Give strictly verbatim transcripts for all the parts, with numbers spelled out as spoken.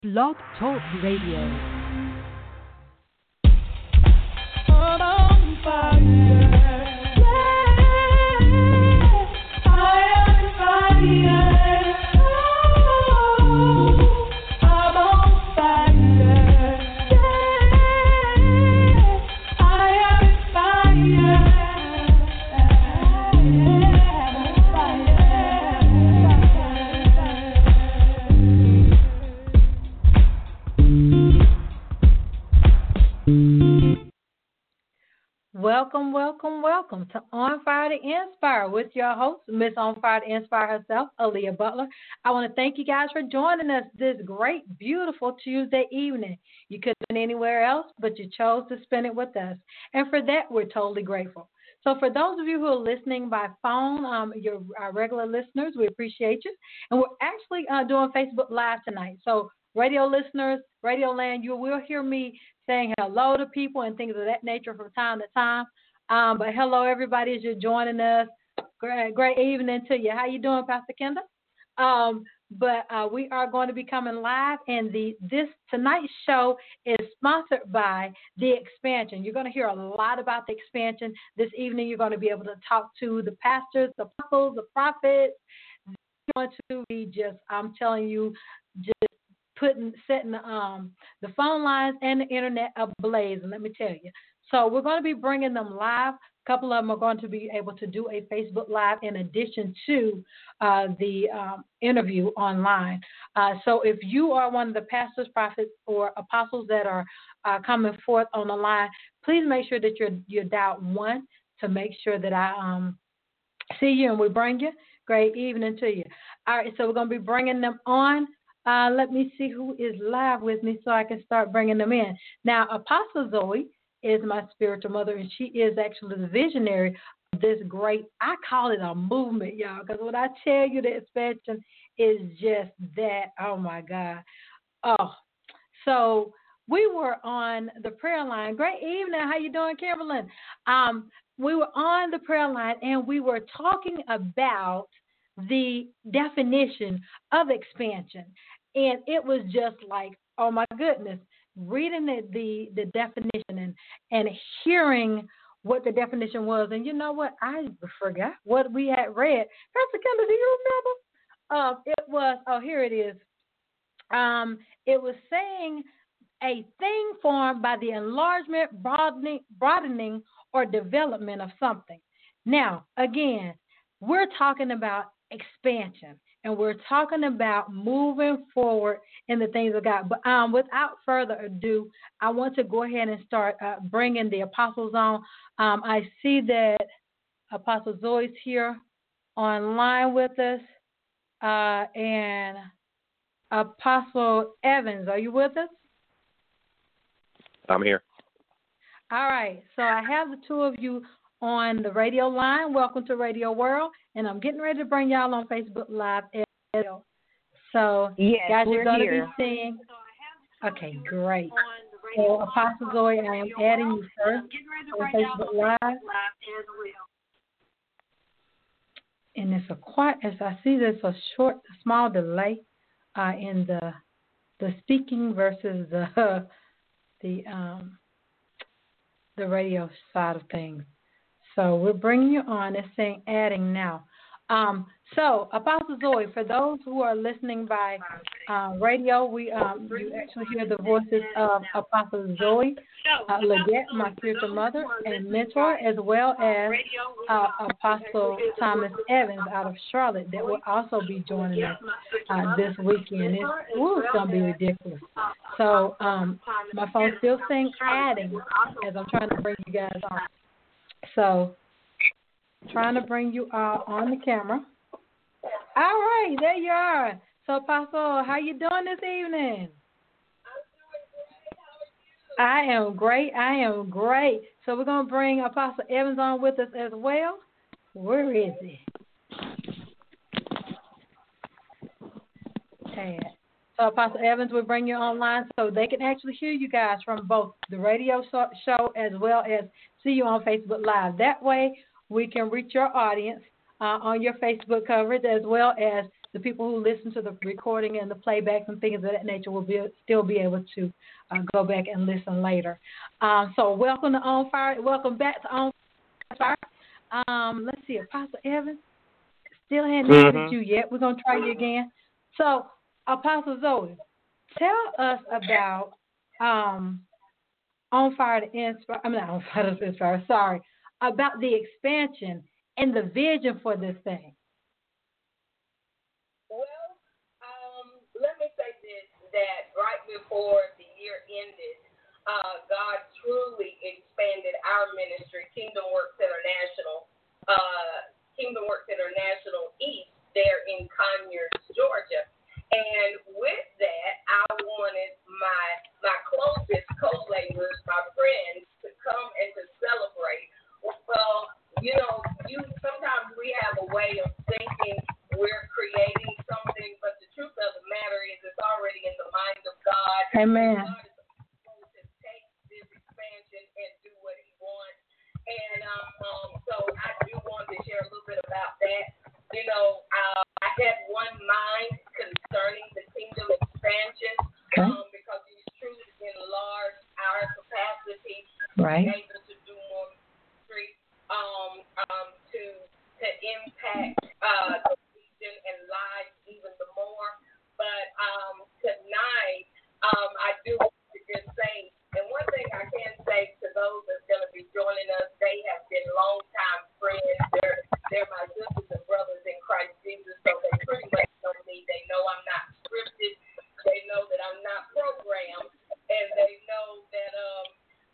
Blog Talk Radio. On fire. Welcome, welcome, welcome to On Fire to Inspire with your host, Miss On Fire to Inspire herself, Aaliyah Butler. I want to thank you guys for joining us this great, beautiful Tuesday evening. You could have been anywhere else, but you chose to spend it with us. And for that, we're totally grateful. So for those of you who are listening by phone, um, your our regular listeners, we appreciate you. And we're actually uh, doing Facebook Live tonight. So radio listeners, Radio Land, you will hear me saying hello to people and things of that nature from time to time. Um, but hello, everybody, as you're joining us. Great, great evening to you. How you doing, Pastor Kendall? Um, but uh, we are going to be coming live, and the this tonight's show is sponsored by The Expansion. You're going to hear a lot about The Expansion this evening. You're going to be able to talk to the pastors, the apostles, the prophets. They're going to be just, I'm telling you, just putting, setting um, the phone lines and the internet ablaze, and let me tell you. So we're going to be bringing them live. A couple of them are going to be able to do a Facebook Live in addition to uh, the um, interview online. Uh, so if you are one of the pastors, prophets, or apostles that are uh, coming forth on the line, please make sure that you're, you're dialed one to make sure that I um, see you and we bring you. Great evening to you. All right, so we're going to be bringing them on. Uh, let me see who is live with me so I can start bringing them in. Now, Apostle Zoe is my spiritual mother, and she is actually the visionary of this great, I call it a movement, y'all, because when I tell you the expansion is just that, oh, my God. Oh, so we were on the prayer line. Great evening. How you doing, Kimberlyn? Um, we were on the prayer line, and we were talking about the definition of expansion. And it was just like, oh, my goodness, reading the, the, the definition and, and hearing what the definition was. And you know what? I forgot what we had read. Pastor Kendall, do you remember? Uh, it was, oh, here it is. Um, it was saying a thing formed by the enlargement, broadening, broadening, or development of something. Now, again, we're talking about expansion, and we're talking about moving forward in the things of God. But um, without further ado, I want to go ahead and start uh, bringing the apostles on. Um, I see that Apostle Zoe's here online with us, uh, and Apostle Evans, are you with us? I'm here. All right, so I have the two of you on the radio line. Welcome to Radio World, and I'm getting ready to bring y'all on Facebook Live as well. So, yes, guys, you're going to here. be seeing. Okay, great. So, Apostle Zoe, I am adding you first on Facebook Live. And it's a quite, as I see, there's a short, small delay uh, in the the speaking versus the the um the radio side of things. So we're bringing you on. It's saying adding now. Um, so, Apostle Zoe, for those who are listening by uh, radio, we um, you actually hear the voices of Apostle Zoe uh, Leggett, my spiritual mother and mentor, as well as uh, Apostle Thomas Evans out of Charlotte that will also be joining us uh, this weekend. It's, ooh, it's going to be ridiculous. So um, my phone's still saying adding as I'm trying to bring you guys on. So, trying to bring you all on the camera. All right, there you are. So, Apostle, how you doing this evening? I am great. I am great. So, we're going to bring Apostle Evans on with us as well. Where is he? Okay. So, Apostle Evans will bring you online so they can actually hear you guys from both the radio show as well as see you on Facebook Live. That way, we can reach your audience uh, on your Facebook coverage as well as the people who listen to the recording and the playbacks and things of that nature will be still be able to uh, go back and listen later. Um, so welcome to On Fire. Welcome back to On Fire. Um, let's see, Apostle Evans still hadn't mm-hmm. added you yet. We're gonna try you again. So, Apostle Zoe, tell us about um, On Fire to Inspire. I'm not On Fire to Inspire. Sorry, about the expansion and the vision for this thing. Well, um, let me say this: that right before the year ended, uh, God truly expanded our ministry, Kingdom Works International, uh, Kingdom Works International East, there in Conyers, Georgia. And with that, I wanted my my closest co-laborers, my friends, to come and to celebrate. Well, you know, you sometimes we have a way of thinking we're creating something, but the truth of the matter is it's already in the mind of God. Amen. God is supposed to take this expansion and do what He wants. And um, um, so I do want to share a little bit about that. You know, uh, I had one mind concerning the kingdom expansion okay. um, because He's truly enlarged our capacity right. to be able to do more ministry, um, um, to to impact uh, the region and lives even the more. But um, tonight, um, I do want to just say, and one thing I can say to those that's going to be joining us, they have been longtime friends. They're they're my sisters and brothers in Christ Jesus, so they pretty much know me. They know I'm not scripted. They know that I'm not programmed, and they know that um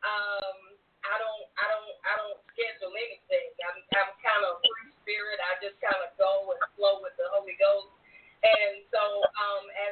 um I don't I don't I don't schedule anything. I'm I'm kind of free spirit. I just kind of go and flow with the Holy Ghost. And so um as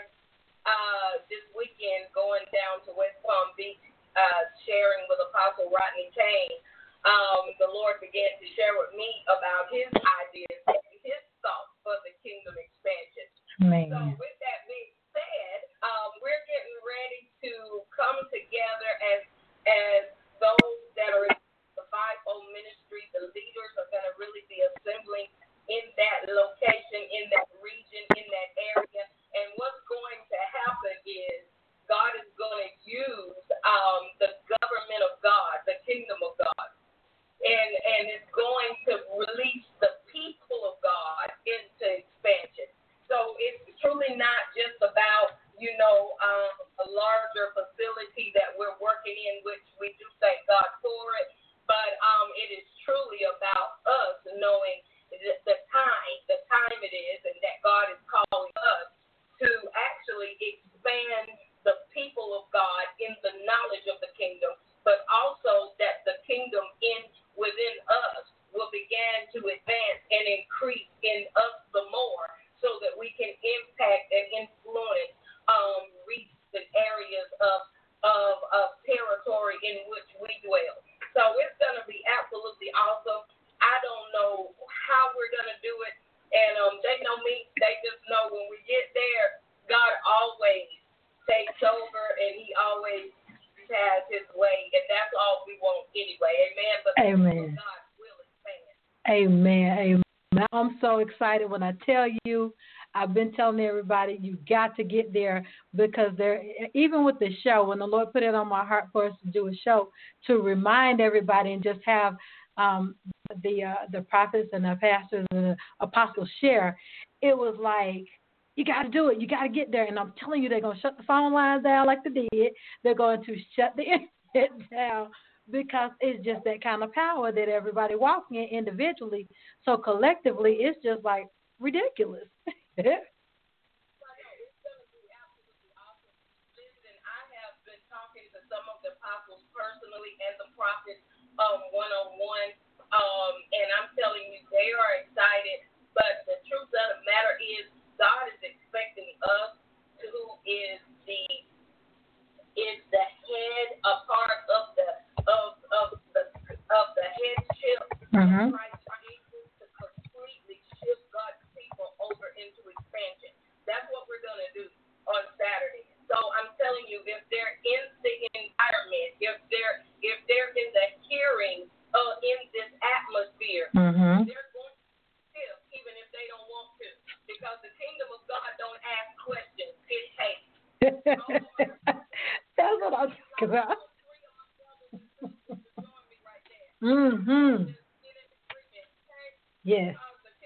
uh this weekend going down to West Palm Beach, uh sharing with Apostle Rodney Kane, um the Lord began to share with me about His ideas and His thoughts for the kingdom expansion. Amen. So with that being said, um we're getting ready to come together as as those that are in the fivefold ministry. The leaders are going to really be assembling in that location, in that region, in that area. And what's going to happen is God is going to use um, the government of God, the kingdom of God, and and it's going to release the people of God into expansion. So it's truly not just about, you know, um, a larger facility that we're working in, which we do thank God for it, but um, it is truly about us knowing the, the time, the time it is, and that God is calling us to actually expand the people of God in the knowledge of the kingdom, but also that the kingdom in within us will begin to advance and increase in us the more, so that we can impact and influence um, regions and areas of, of of territory in which we dwell. So it's going to be absolutely awesome. I don't know how we're going to do it, and um, they know me. They just know when we get there, God always takes over, and He always has His way, and that's all we want anyway. Amen. But Amen. God will expand. Amen. Amen. I'm so excited when I tell you. I've been telling everybody you got to get there, because there, even with the show, when the Lord put it on my heart for us to do a show to remind everybody and just have um, the uh, the prophets and the pastors and the apostles share, it was like, you got to do it. You got to get there. And I'm telling you, they're going to shut the phone lines down like they did. They're going to shut the internet down, because it's just that kind of power that everybody walking in individually. So collectively, it's just like ridiculous. I know, it's going to be absolutely awesome. Listen, I have been talking to some of the apostles personally and the prophets um, one-on-one, um, and I'm telling you, they are excited. But the truth of the matter is, God is expecting us, who is the is the head, a part of the of of the of the headship Mm-hmm. of Christ Jesus, to completely shift God's people over into expansion. That's what we're going to do on Saturday. So I'm telling you, if they're in the environment, if they're if they're in the hearing, uh, in this atmosphere, Mm-hmm. they're going to shift, even if they don't want to, because the kingdom of Cause I, mm-hmm. Yes.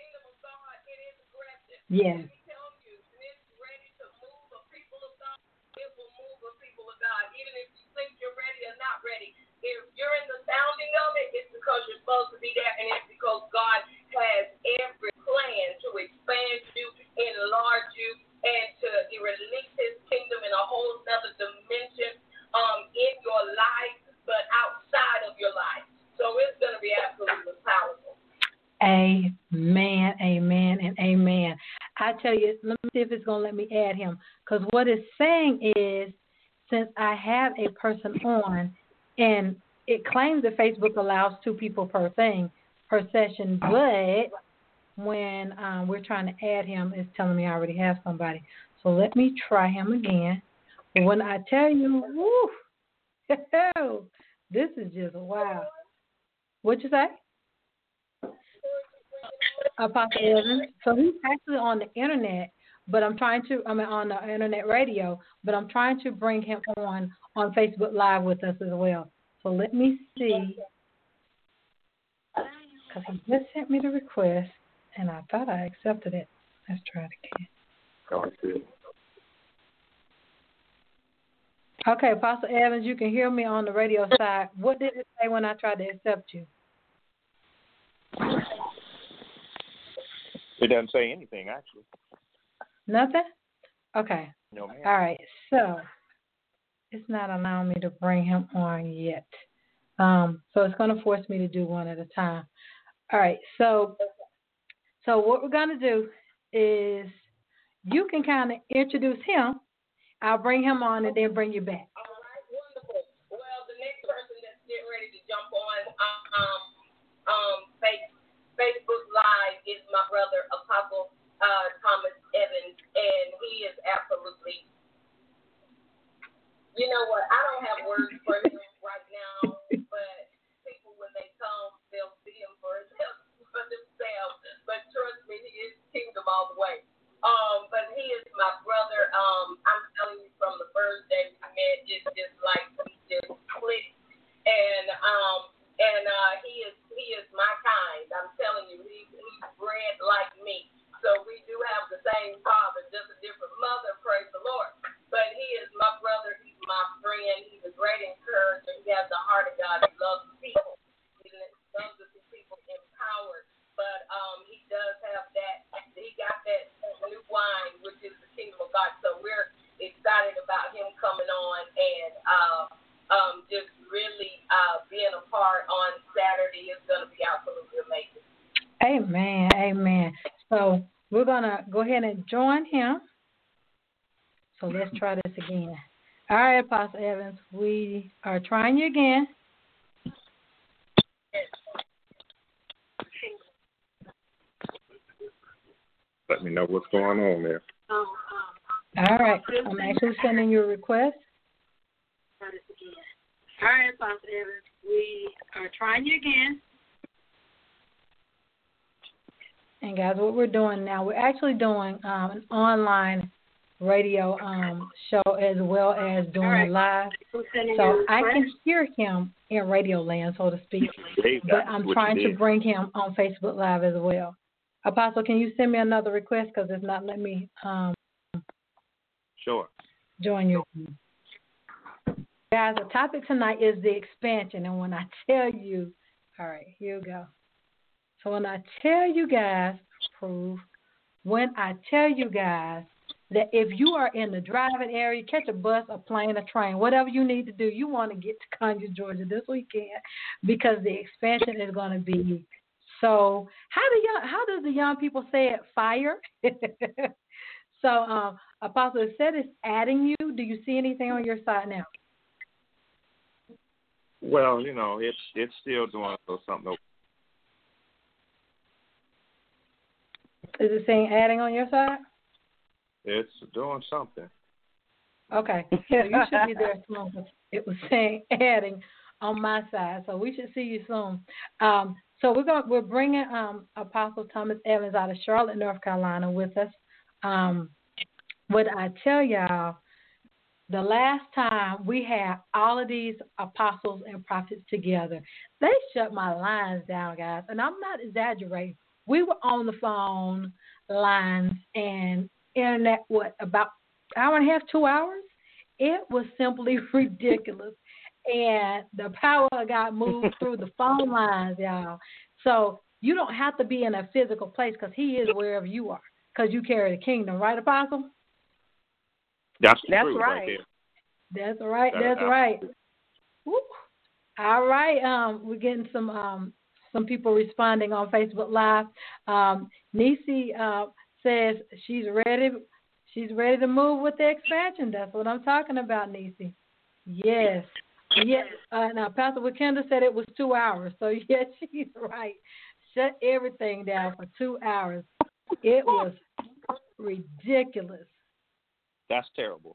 Yes. If you're in the sounding of it, it's because you're supposed to be there, and it's because God has every plan to expand you, enlarge you, and to release His kingdom in a whole other dimension um, in your life, but outside of your life. So it's going to be absolutely powerful. Amen, amen, and amen. I tell you, let me see if it's going to let me add him. Because what it's saying is, since I have a person on, and it claims that Facebook allows two people per thing, per session, but when um, we're trying to add him, it's telling me I already have somebody. So let me try him again. But when I tell you, woo, this is just wow. What'd you say? Apostle Evans. So he's actually on the internet, but I'm trying to, I mean, on the internet radio, but I'm trying to bring him on on Facebook Live with us as well. So let me see, because he just sent me the request, and I thought I accepted it. Let's try it again. Okay, Apostle Evans, you can hear me on the radio side. What did it say when I tried to accept you? It doesn't say anything, actually. Nothing? Okay. No, ma'am. All right. So it's not allowing me to bring him on yet. Um, so it's going to force me to do one at a time. All right. So, so what we're going to do is you can kind of introduce him. I'll bring him on and then bring you back. All right. Wonderful. Well, the next person that's getting ready to jump on um, um, Facebook Live is my brother, Apostle uh, Thomas Evans, and he is absolutely, you know what, I don't have words for him right now, but people, when they come, they'll see him for themselves, but trust me, he is kingdom all the way. Um, but he is my brother. Um, I'm telling you, from the first day we met, it's just like we just clicked, and um, and uh, he is he is my kind. I'm telling you, he's he's bred like me. So we do have the same father, just a different mother. Praise the Lord. But he is my brother. He's my friend. He's a great encourager. He has the heart of God. He loves people. He loves to see people empowered. But um, he does have that. He got that new wine, which is the kingdom of God. So we're excited about him coming on and uh, um, just really uh, being a part on Saturday. Is going to be absolutely amazing. Amen. Amen. So we're going to go ahead and join him. So let's try this again. All right, Apostle Evans, we are trying you again. Let me know what's going on there. All right. I'm actually sending you a request. All right, Apostle Evans, we are trying you again. And, guys, what we're doing now, we're actually doing um, an online radio um, show as well as doing right. a live. So I can hear him in radio land, so to speak, but I'm trying to bring him on Facebook Live as well. Apostle, can you send me another request because it's not letting me um, sure. join you. Guys, the topic tonight is the expansion, and when I tell you, all right, here we go. So when I tell you guys, prove, when I tell you guys that if you are in the driving area, catch a bus, a plane, a train, whatever you need to do, you want to get to Conyers, Georgia this weekend because the expansion is going to be so. How do young, how does the young people say it? Fire. So, um, Apostle, it said it's adding you. Do you see anything on your side now? Well, you know, it's it's still doing something. Is it saying adding on your side? It's doing something. Okay. So you should be there soon. It was saying adding on my side, so we should see you soon. Um, so we're going we're bringing um, Apostle Thomas Evans out of Charlotte, North Carolina, with us. Um, what I tell y'all, the last time we had all of these apostles and prophets together, they shut my lines down, guys. And I'm not exaggerating. We were on the phone, lines, and internet, what, about an hour and a half, two hours? It was simply ridiculous. And the power of God moved through the phone lines, y'all. So you don't have to be in a physical place because he is wherever you are because you carry the kingdom. Right, Apostle? That's That's true right. right there. That's right. That That's is right. Woo. All right. Um, we're getting some um, some people responding on Facebook Live. Um, Nisi uh, says she's ready. She's ready to move with the expansion. That's what I'm talking about, Nisi. Yes. Yes. Uh, now, Pastor Wakenda said it was two hours. So, yes, she's right. Shut everything down for two hours. It was ridiculous. That's terrible.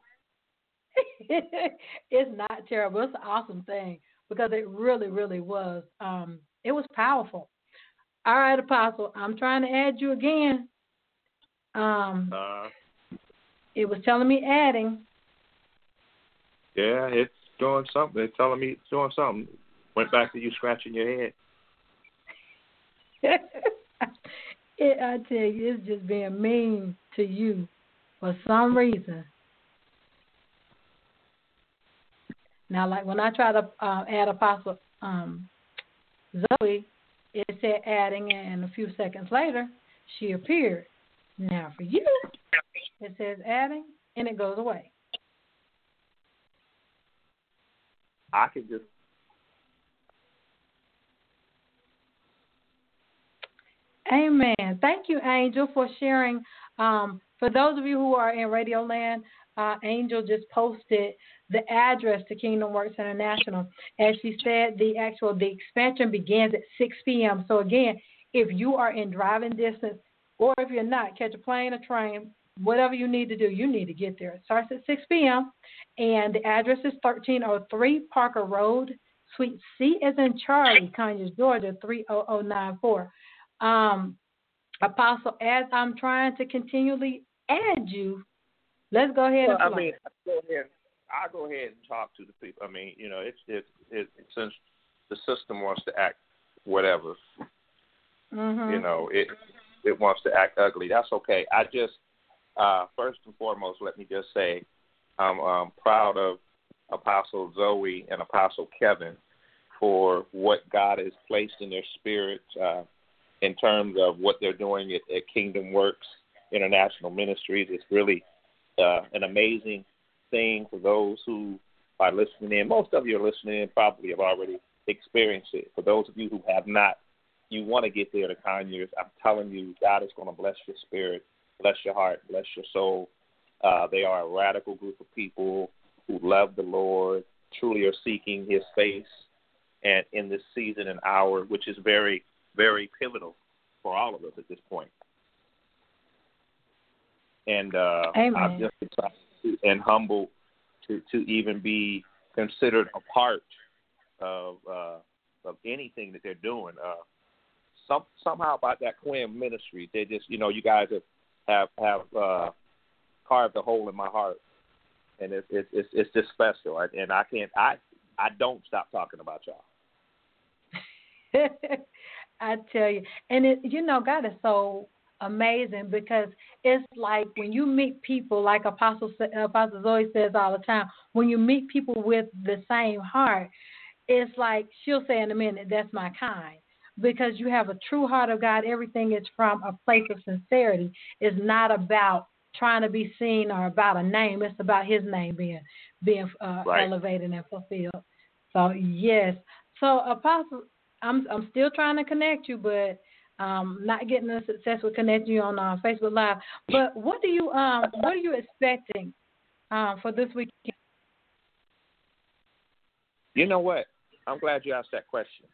It's not terrible. It's an awesome thing because it really, really was. Um, it was powerful. All right, Apostle, I'm trying to add you again. Um, Uh, it was telling me adding. yeah, it's doing something. It's telling me it's doing something. Went back to you scratching your head. it, I tell you, it's just being mean to you for some reason. Now, like when I try to uh, add Apostle um, Zoe, it said adding, and a few seconds later, she appeared. Now, for you, it says adding, and it goes away. I could just. Amen. Thank you, Angel, for sharing. Um, for those of you who are in Radio Land, uh, Angel just posted the address to Kingdom Works International. As she said, the actual the expansion begins at six p.m. So again, if you are in driving distance, or if you're not, catch a plane or train, whatever you need to do, you need to get there. It starts at six p.m. and the address is thirteen oh three Parker Road, Suite C as in Charlie, Conyers, Georgia, three oh oh nine four. Um, Apostle, as I'm trying to continually add you, let's go ahead Well, and I play. mean, go ahead. I'll go ahead and talk to the people. I mean, you know, it's it's it, since the system wants to act whatever, Mm-hmm. you know, it it wants to act ugly. That's okay. I just uh, first and foremost, let me just say, I'm um, proud of Apostle Zoe and Apostle Kevin for what God has placed in their spirits uh, in terms of what they're doing at, at Kingdom Works International Ministries. It's really uh, an amazing thing for those who are listening in. Most of you are listening in probably have already experienced it. For those of you who have not, you want to get there to Conyers, I'm telling you, God is going to bless your spirit, bless your heart, bless your soul. Uh, they are a radical group of people who love the Lord, truly are seeking his face, and in this season and hour, which is very, very pivotal for all of us at this point. And uh, I'm just excited and humbled to, to even be considered a part of uh, of anything that they're doing. Uh, some somehow about that Quinn ministry, they just, you know, you guys have have, have uh, carved a hole in my heart, and it's it's it's, it's just special. And I can't I I don't stop talking about y'all. I tell you, and it, you know, God is so amazing because it's like when you meet people, like Apostle Apostle Zoe says all the time, when you meet people with the same heart, it's like she'll say in a minute, "That's my kind," because you have a true heart of God. Everything is from a place of sincerity. It's not about trying to be seen or about a name. It's about His name being being uh, right. elevated and fulfilled. So yes, so Apostle. I'm I'm still trying to connect you, but um, not getting the success with connecting you on uh, Facebook Live. But what do you um what are you expecting um, for this weekend? You know what? I'm glad you asked that question.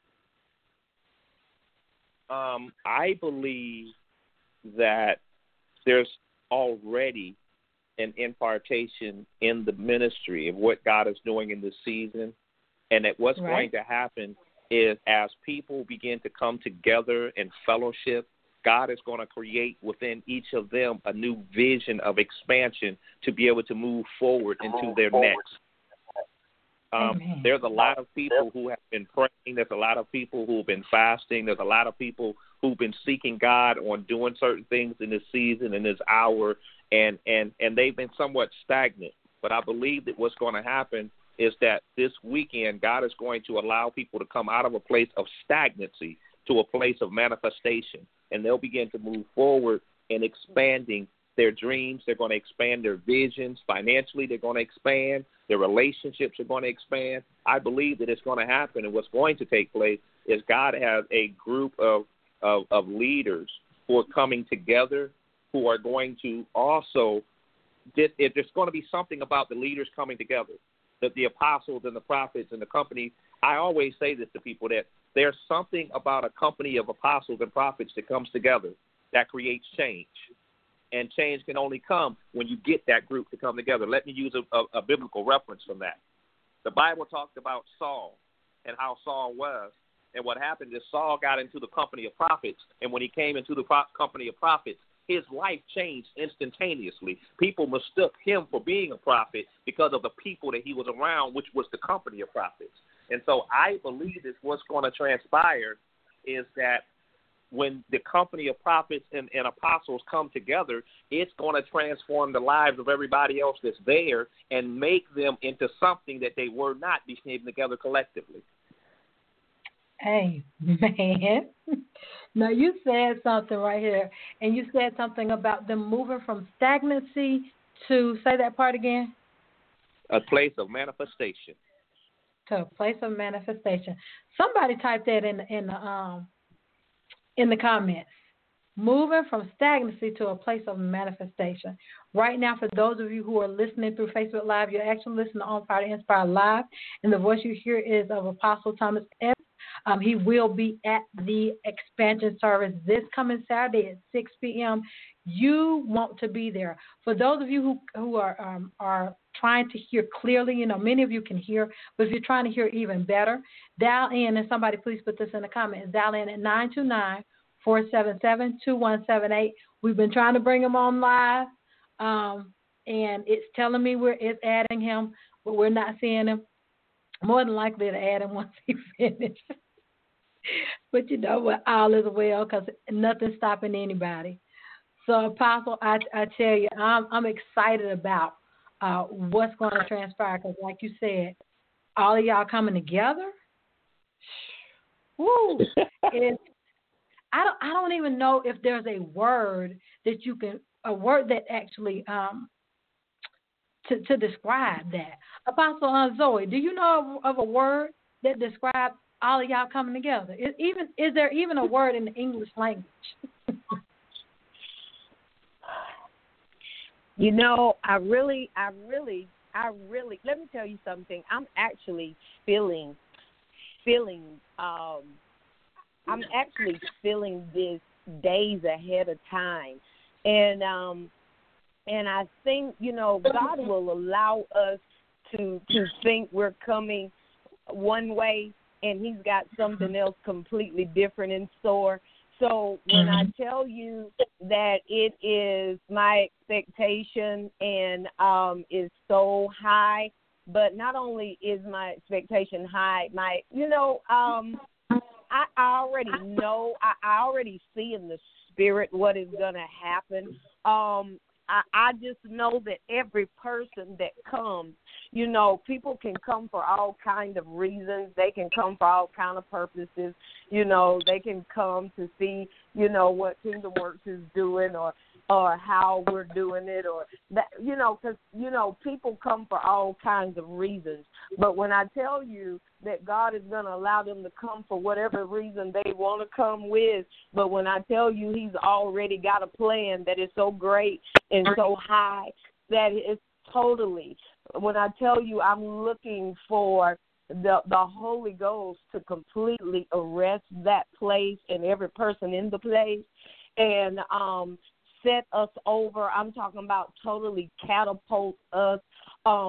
Um, I believe that there's already an impartation in the ministry of what God is doing in this season, and that what's Right. going to happen is as people begin to come together in fellowship God is going to create within each of them a new vision of expansion to be able to move forward into their next. Um, there's a lot of people who have been praying. There's a lot of people who have been fasting. There's a lot of people who've been seeking God on doing certain things in this season, in this hour, and, and, and they've been somewhat stagnant. But I believe that what's going to happen is that this weekend God is going to allow people to come out of a place of stagnancy to a place of manifestation, and they'll begin to move forward in expanding their dreams. They're going to expand their visions. Financially, they're going to expand. Their relationships are going to expand. I believe that it's going to happen, and what's going to take place is God has a group of, of, of leaders who are coming together, who are going to also, if there's going to be something about the leaders coming together, that the apostles and the prophets and the company, I always say this to people, that there's something about a company of apostles and prophets that comes together that creates change. And change can only come when you get that group to come together. Let me use a, a, a biblical reference from that. The Bible talked about Saul and how Saul was. And what happened is Saul got into the company of prophets. And when he came into the pro- company of prophets, his life changed instantaneously. People mistook him for being a prophet because of the people that he was around, which was the company of prophets. And so I believe that what's going to transpire is that when the company of prophets and, and apostles come together, it's going to transform the lives of everybody else that's there and make them into something that they were not, became together collectively. Hey, man. Now, you said something right here, and you said something about them moving from stagnancy to, say that part again? A place of manifestation. To a place of manifestation. Somebody typed that in, in the um in the comments. Moving from stagnancy to a place of manifestation. Right now, for those of you who are listening through Facebook Live, you're actually listening to On Fire to Inspire Live, and the voice you hear is of Apostle Thomas Evans. Um, he will be at the expansion service this coming Saturday at six p.m. You want to be there. For those of you who who are um, are trying to hear clearly, you know, many of you can hear, but if you're trying to hear even better, dial in, and somebody please put this in the comments, dial in at nine two nine, four seven seven, two one seven eight. We've been trying to bring him on live, um, and it's telling me we're it's adding him, but we're not seeing him. More than likely to add him once he finishes. But you know what? All is well because nothing's stopping anybody. So, Apostle, I, I tell you, I'm, I'm excited about uh, what's going to transpire because, like you said, all of y'all coming together. Woo! It's, I don't. I don't even know if there's a word that you can, a word that actually um, to to describe that. Apostle uh, Zoe, do you know of, of a word that describes all of y'all coming together? Is even is there even a word in the English language? You know, I really, I really, I really. Let me tell you something. I'm actually feeling, feeling. Um, I'm actually feeling this days ahead of time, and um, and I think you know God will allow us to to think we're coming one way, and He's got something else completely different in store. So when I tell you that it is my expectation and um, is so high, but not only is my expectation high, my you know um, I, I already know, I, I already see in the spirit what is going to happen. Um, I, I just know that every person that comes, you know, people can come for all kind of reasons. They can come for all kind of purposes. You know, they can come to see, you know, what Kingdom Works is doing or or how we're doing it or that, you know, because, you know, people come for all kinds of reasons. But when I tell you that God is going to allow them to come for whatever reason they want to come with, but when I tell you He's already got a plan that is so great and so high that it's totally, when I tell you I'm looking for the the Holy Ghost to completely arrest that place and every person in the place and um, set us over. I'm talking about totally catapult us um,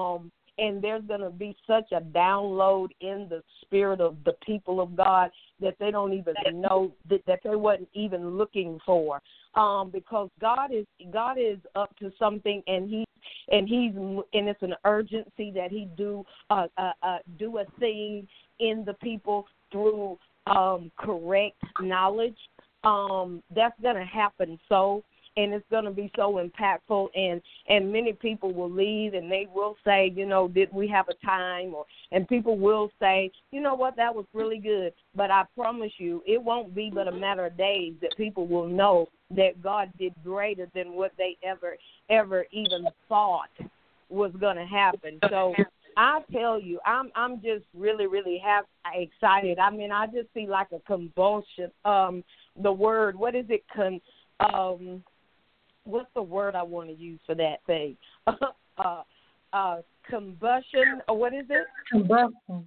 and there's going to be such a download in the spirit of the people of God that they don't even know that, that they wasn't even looking for. Um, because God is God is up to something, and he and he's and it's an urgency that he do uh, uh, uh, do a thing in the people through um, correct knowledge. Um, that's going to happen so. And it's going to be so impactful, and, and many people will leave, and they will say, you know, did we have a time? Or and people will say, you know what, that was really good. But I promise you, it won't be but a matter of days that people will know that God did greater than what they ever, ever even thought was going to happen. So I tell you, I'm I'm just really, really have, excited. I mean, I just see like a convulsion. Um, the word, what is it? Con, um. What's the word I want to use for that thing? uh, uh, combustion, or what is it? Combustion.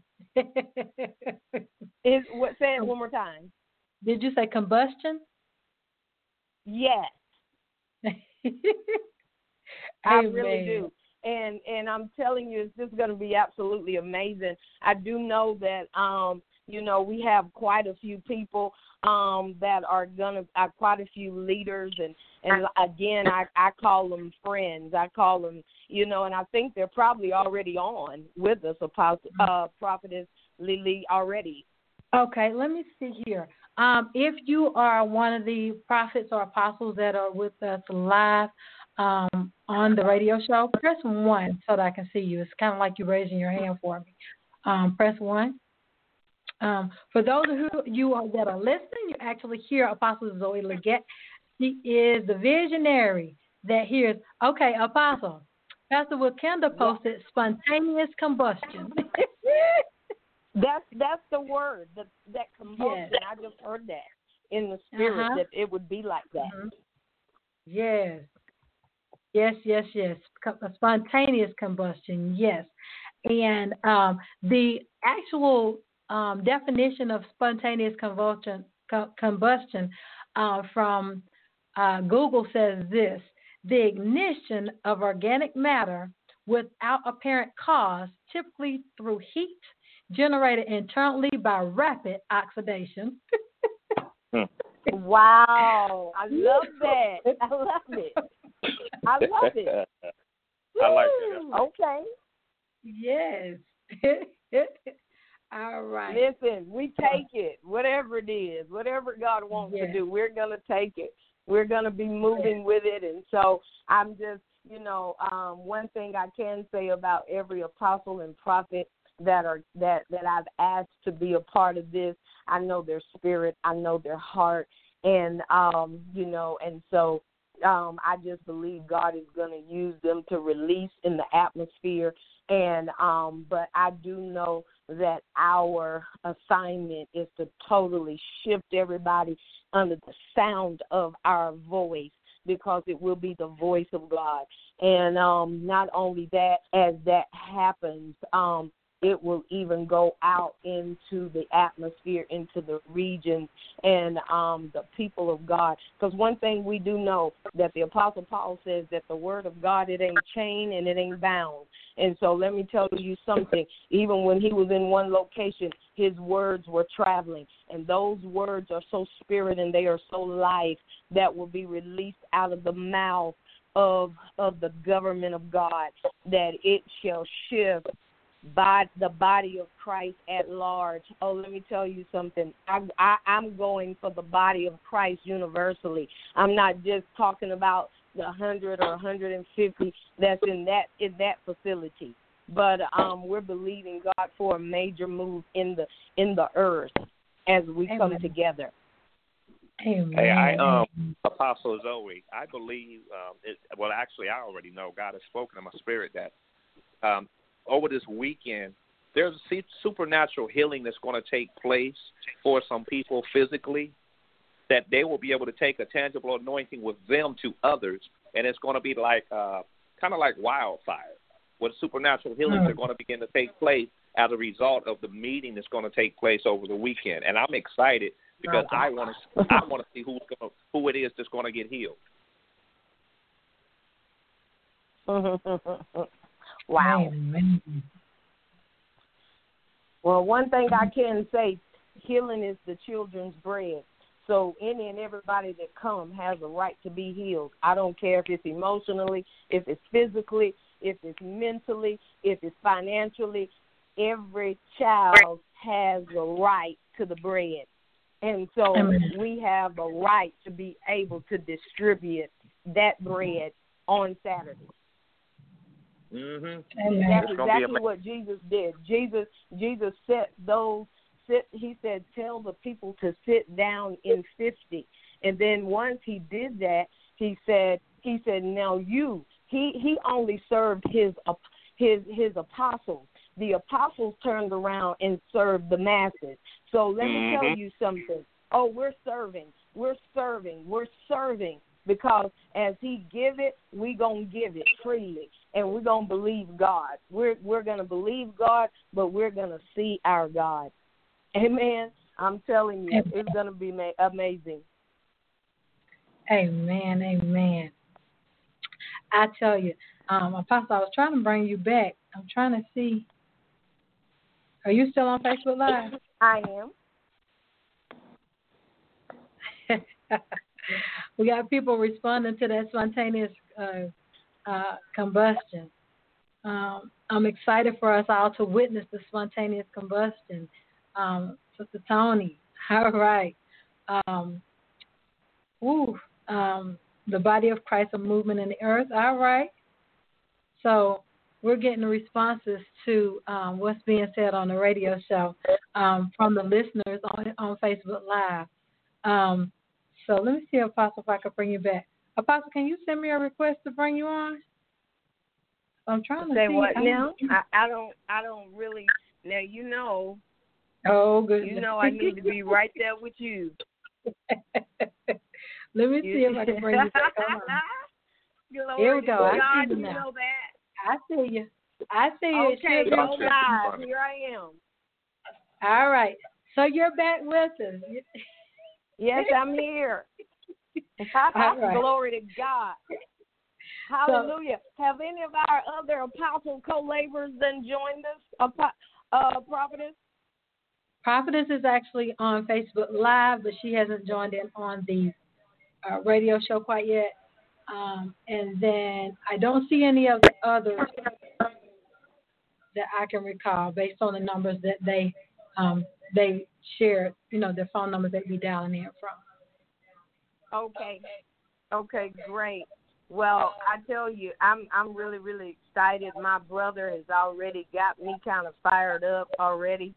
is what? Say it one more time. Did you say combustion? Yes. I really do. And and I'm telling you, it's just going to be absolutely amazing. I do know that, um, you know, we have quite a few people um, that are going to, uh, quite a few leaders. And, and again, I, I call them friends. I call them, you know, and I think they're probably already on with us, Apostle, uh, Prophetess Lily, already. Okay, let me see here. Um, if you are one of the prophets or apostles that are with us live um, on the radio show, press one so that I can see you. It's kind of like you're raising your hand for me. Um, press one. Um, for those of you are, that are listening, you actually hear Apostle Zoe Leggett. She is the visionary that hears, okay, Apostle, Pastor Wakenda posted spontaneous combustion. That's that's the word, the, that combustion. Yes. I just heard that in the spirit, uh-huh. that it would be like that. Mm-hmm. Yes. Yes, yes, yes. A spontaneous combustion, yes. And um, the actual um, definition of spontaneous combustion, co- combustion uh, from uh, Google says this: the ignition of organic matter without apparent cause, typically through heat generated internally by rapid oxidation. Wow. I love that. I love it. I love it. I like that. Okay. Yes. All right. Listen, we take it, whatever it is, whatever God wants yes. to do, we're going to take it. We're going to be moving yes. with it. And so I'm just, you know, um, one thing I can say about every apostle and prophet that are that, that I've asked to be a part of this, I know their spirit, I know their heart, and, um, you know, and so um, I just believe God is going to use them to release in the atmosphere. And um, but I do know that our assignment is to totally shift everybody under the sound of our voice, because it will be the voice of God. And um, not only that, as that happens, um, it will even go out into the atmosphere, into the regions, and um, the people of God. Because one thing we do know, that the Apostle Paul says that the word of God, it ain't chained and it ain't bound. And so let me tell you something. Even when he was in one location, his words were traveling. And those words are so spirit and they are so life that will be released out of the mouth of of the government of God, that it shall shift by the body of Christ at large. Oh, let me tell you something. I, I, I'm going for the body of Christ universally. I'm not just talking about the one hundred or one hundred fifty that's in that in that facility, but um, we're believing God for a major move in the in the earth as we Amen. come together. Amen. Hey, I um, Apostle Zoe, I believe. Um, it, well, actually, I already know God has spoken in my spirit that. Um, over this weekend, there's a supernatural healing that's going to take place for some people physically, that they will be able to take a tangible anointing with them to others, and it's going to be like uh, kind of like wildfire, where supernatural healings mm. are going to begin to take place as a result of the meeting that's going to take place over the weekend. And I'm excited because I want to I want to see who's going to, who it is that's going to get healed. Wow. Amen. Well, one thing I can say, healing is the children's bread. So any and everybody that come has a right to be healed. I don't care if it's emotionally, if it's physically, if it's mentally, if it's financially. Every child has a right to the bread. And so Amen. we have a right to be able to distribute that bread on Saturday. Mm-hmm. Amen. That's It's gonna be exactly ama- what Jesus did. Jesus Jesus set those sit he said, tell the people to sit down in fifty. And then once he did that, he said he said, now you he he only served his his his apostles. The apostles turned around and served the masses. So let me Mm-hmm. tell you something. Oh, we're serving. We're serving. We're serving. Because as he give it, we going to give it freely. And we're going to believe God. We're we're going to believe God, but we're going to see our God. Amen. I'm telling you, it's going to be ma- amazing. Amen. Amen. I tell you, um, Apostle, I was trying to bring you back. I'm trying to see. Are you still on Facebook Live? I am. We got people responding to that spontaneous uh, uh, combustion. Um, I'm excited for us all to witness the spontaneous combustion. Um, Sister Tony, all right. Um, woo, um, the body of Christ, a movement in the earth, all right. So we're getting responses to um, what's being said on the radio show um, from the listeners on, on Facebook Live. Um, so let me see, Apostle, if I can bring you back. Apostle, can you send me a request to bring you on? I'm trying to Say see. what I now? I, I don't. I don't really. Now you know. Oh, good. You know I need to be right there with you. Let me see if I can bring you back. Hold on. Glory Here we go. to I God, see you you now. know that. I see you. I see you. It Okay, should be go okay. live. Here I am. All right. So you're back with us. Yes, I'm here. All right. Glory to God. Hallelujah. Have any of our other apostle co-laborers then joined us, uh, Prophetess? Prophetess is actually on Facebook Live, but she hasn't joined in on the uh, radio show quite yet. Um, and then I don't see any of the others that I can recall based on the numbers that they um, they shared, you know, their phone numbers that we dialing in from. Okay. Okay, great. Well, I tell you, I'm I'm really, really excited. My brother has already got me kind of fired up already.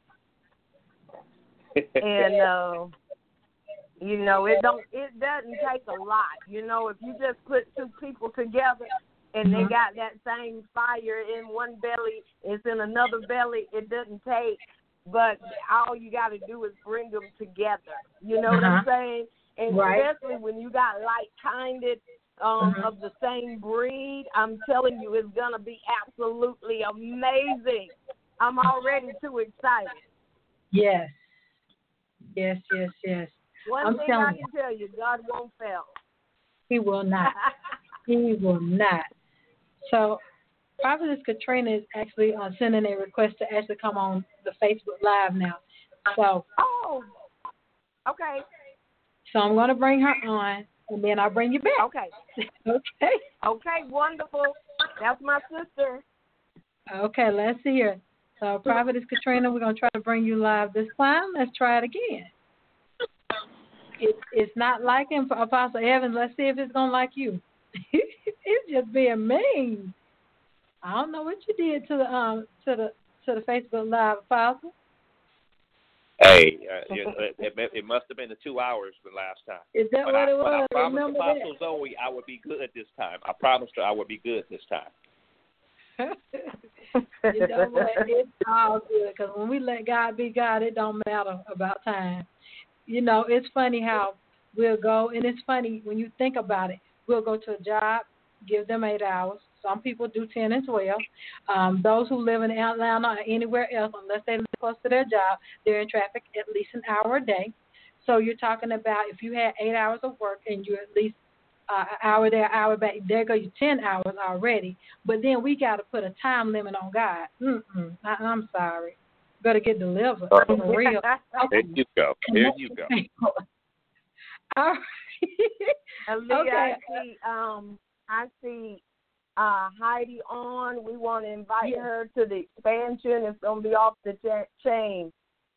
And uh, you know, it don't it doesn't take a lot. You know, if you just put two people together and they got that same fire in one belly, it's in another belly, it doesn't take. But all you got to do is bring them together. You know uh-huh. what I'm saying? And right. especially when you got like-minded um, uh-huh. of the same breed, I'm telling you, it's going to be absolutely amazing. I'm already too excited. Yes. Yes, yes, yes. One I'm thing telling I you. can tell you, God won't fail. He will not. He will not. So, Prophetess Katrina is actually uh, sending a request to actually come on the Facebook Live now. So, oh, okay. So I'm going to bring her on, and then I'll bring you back. Okay. Okay. Okay, wonderful. That's my sister. Okay, let's see her. So, Prophetess Katrina, we're going to try to bring you live this time. Let's try it again. It, it's not like him, Apostle Evans. Let's see if it's going to like you. It's just being mean. I don't know what you did to the um to the to the Facebook Live, Apostle. Hey, uh, it, it, it must have been the two hours the last time. Is that but what I, it was? But I promised Remember Apostle that? Zoe I would be good this time. I promised her I would be good this time. You know what? It's all good because when we let God be God, it don't matter about time. You know, it's funny how we'll go, and it's funny when you think about it. We'll go to a job, give them eight hours. Some people do ten and twelve. Um, those who live in Atlanta or anywhere else, unless they live close to their job, they're in traffic at least an hour a day. So you're talking about if you had eight hours of work and you're at least uh, an hour there, hour back. There go you ten hours already. But then we got to put a time limit on God. Mm-mm, I, I'm sorry. Better get delivered. Uh, For real. There you go. There you go. All right. Aaliyah, Okay. I see, um, I see uh, Heidi on. We want to invite Yes. her to the expansion. It's going to be off the cha- chain.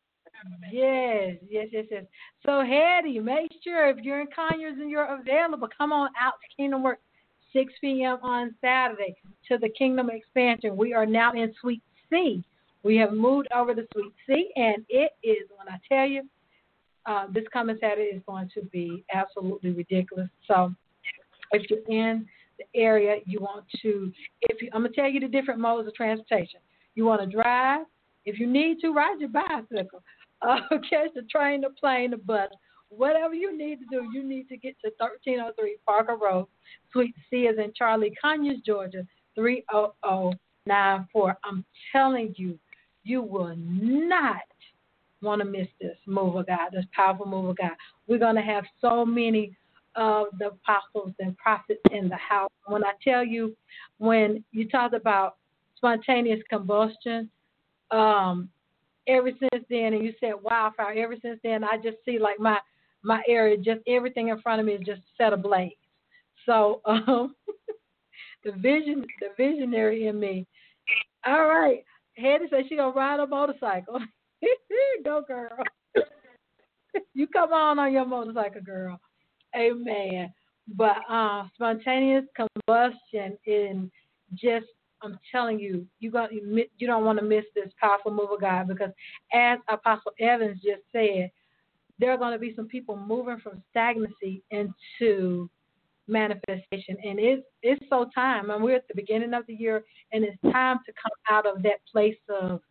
Yes, yes, yes, yes. So, Hattie, make sure if you're in Conyers and you're available, come on out to Kingdom Work, six p.m. on Saturday to the Kingdom Expansion. We are now in Suite C. We have moved over to Suite C, and it is, when I tell you, uh, this coming Saturday is going to be absolutely ridiculous. So, if you're in the area, you want to, if you, I'm going to tell you the different modes of transportation. You want to drive. If you need to, ride your bicycle. Uh, catch the train, the plane, the bus. Whatever you need to do, you need to get to thirteen oh three Parker Road. Suite C is in Charlie, Conyers, Georgia, three oh oh nine four. I'm telling you, you will not want to miss this move of God, this powerful move of God. We're going to have so many of the apostles and prophets in the house. When I tell you, when you talk about spontaneous combustion, um, ever since then, and you said wildfire, ever since then, I just see like my, my area, just everything in front of me is just set ablaze. So um, the vision, the visionary in me. All right. Hattie said she going to ride a motorcycle. Go, girl. You come on on your motorcycle, girl. Amen. But uh, spontaneous combustion in just, I'm telling you, you got you don't want to miss this powerful move of God, because as Apostle Evans just said, there are going to be some people moving from stagnancy into manifestation, and it's it's so time. And we're at the beginning of the year, and it's time to come out of that place of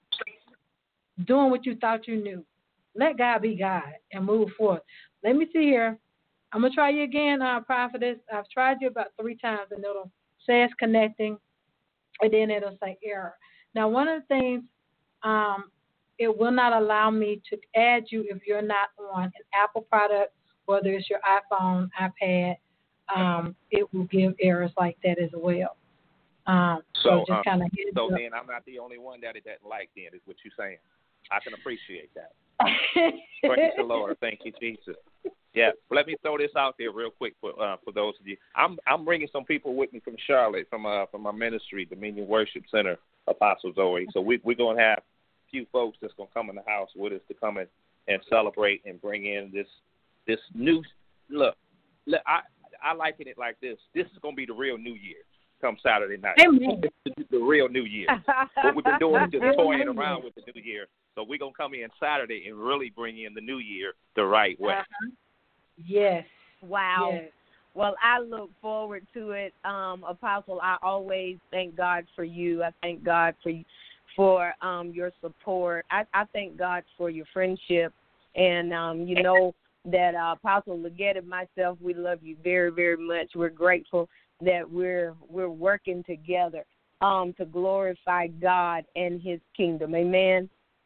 doing what you thought you knew. Let God be God and move forward. Let me see here. I'm gonna try you again, uh, prophetess. I've tried you about three times, and it'll say it's connecting, and then it'll say error. Now, one of the things, um, it will not allow me to add you if you're not on an Apple product, whether it's your iPhone, iPad. Um, it will give errors like that as well. Um, so, So, just um, kind of hit it so up. then I'm not the only one that it doesn't like. Then is what you're saying. I can appreciate that. Praise the Lord. Thank you, Jesus. Yeah, let me throw this out there real quick for uh, for those of you. I'm I'm bringing some people with me from Charlotte, from uh from my ministry, Dominion Worship Center, Apostle Zoe. So we we're gonna have a few folks that's gonna come in the house with us to come in and celebrate and bring in this this new look. look I I liken it like this. This is gonna be the real New Year. Come Saturday night. Amen. The, the real New Year. What we've been doing is just toying around with the New Year. So we're gonna come in Saturday and really bring in the New Year the right way. Uh-huh. Yes. Wow. Yes. Well, I look forward to it, um, Apostle. I always thank God for you. I thank God for you, for um, your support. I, I thank God for your friendship, and um, you know that uh, Apostle Leggett and myself, we love you very, very much. We're grateful that we're we're working together um, to glorify God and His kingdom. Amen.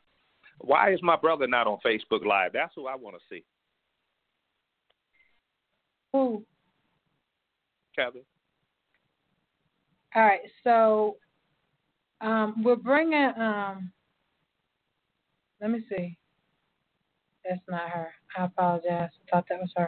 Why is my brother not on Facebook Live? That's who I want to see. Ooh. Kevin. All right, so um, we're bringing. Um, let me see. That's not her. I apologize. I thought that was her.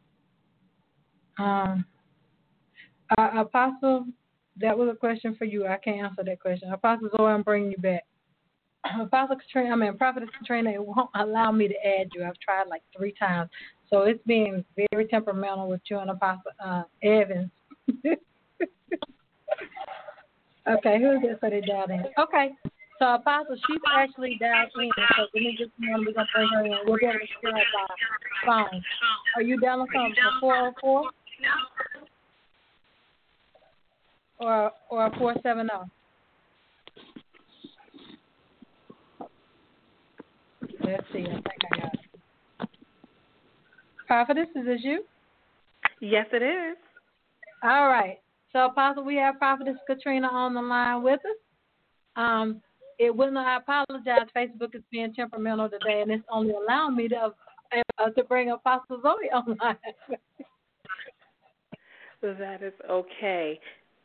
Um, uh, Apostle, that was a question for you. I can't answer that question. Apostle Zoe, I'm bringing you back. Apostle Katrina, I mean, Prophetess Katrina, it won't allow me to add you. I've tried like three times. So it's being very temperamental with you and Apostle uh, Evans. Okay, who is it for the dialed in? Okay, so Apostle, she's actually dialed in. So let me just one, we're going to bring her in. We'll be able to share her by phone. Are you dialing from four oh four? Or, or four seven zero? Let's see. I think I got it. Prophetess, is this you? Yes, it is. All right. So, Apostle, we have Prophetess Katrina on the line with us. Um, it will not. I apologize. Facebook is being temperamental today, and it's only allowing me to uh, to bring Apostle Zoe online. That is okay.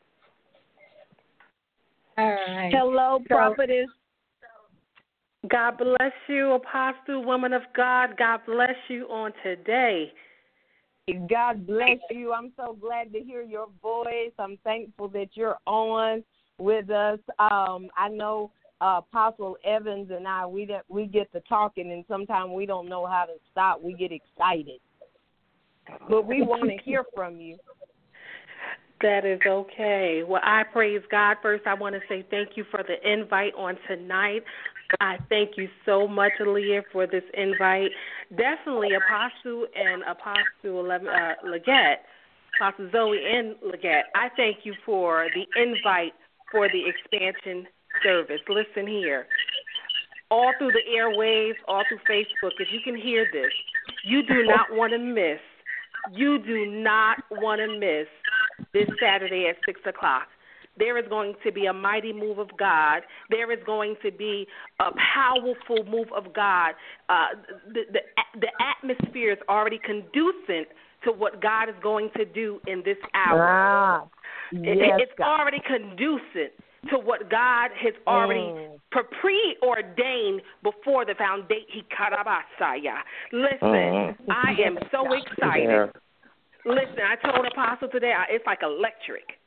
All right. Hello, So- prophetess. God bless you, Apostle, woman of God. God bless you on today. God bless you. I'm so glad to hear your voice. I'm thankful that you're on with us. Um, I know uh, Apostle Evans and I, we get, we get to talking, and sometimes we don't know how to stop. We get excited. But we want to hear from you. That is okay. Well, I praise God. First, I want to say thank you for the invite on tonight. I thank you so much, Aaliyah, for this invite. Definitely Apostle and Apostle uh, Leggett, Apostle Zoe and Leggett, I thank you for the invite for the expansion service. Listen here. All through the airwaves, all through Facebook, if you can hear this, you do not want to miss, you do not want to miss this Saturday at six o'clock. There is going to be a mighty move of God. There is going to be a powerful move of God. Uh, the, the, the atmosphere is already conducive to what God is going to do in this hour. Ah, it, yes, it's God. already conducive to what God has already Mm. preordained before the foundation. Listen, Mm. I am so excited. Yeah. Listen, I told Apostle today, I, it's like electric.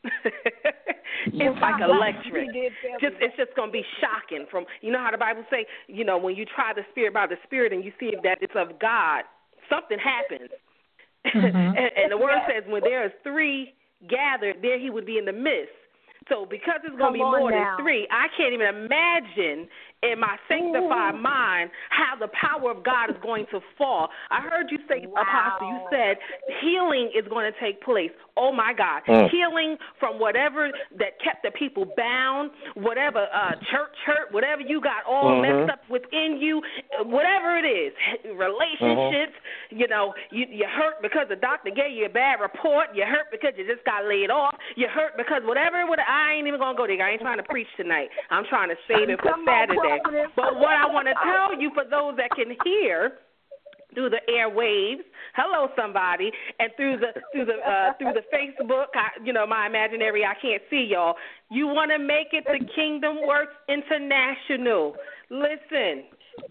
It's like electric. Just it's just gonna be shocking. From you know how the Bible say, you know, when you try the Spirit by the Spirit and you see that it's of God, something happens. Mm-hmm. and, and the word says, when there is three gathered, there He would be in the midst. So because it's going to be Come on more now. than three, I can't even imagine in my sanctified Ooh. mind how the power of God is going to fall. I heard you say, Wow. Apostle, you said healing is going to take place. Oh, my God. Mm. Healing from whatever that kept the people bound, whatever uh, church hurt, whatever you got all Mm-hmm. messed up within you, whatever it is, relationships, mm-hmm. you know, you, you hurt because the doctor gave you a bad report. You hurt because you just got laid off. You hurt because whatever, whatever I ain't even going to go there. I ain't trying to preach tonight. I'm trying to save it for Come on, Saturday. prophetess. But what I want to tell you, for those that can hear through the airwaves, hello somebody, and through the through the uh, through the Facebook, I, you know, my imaginary, I can't see y'all. You want to make it to Kingdom Works International. Listen.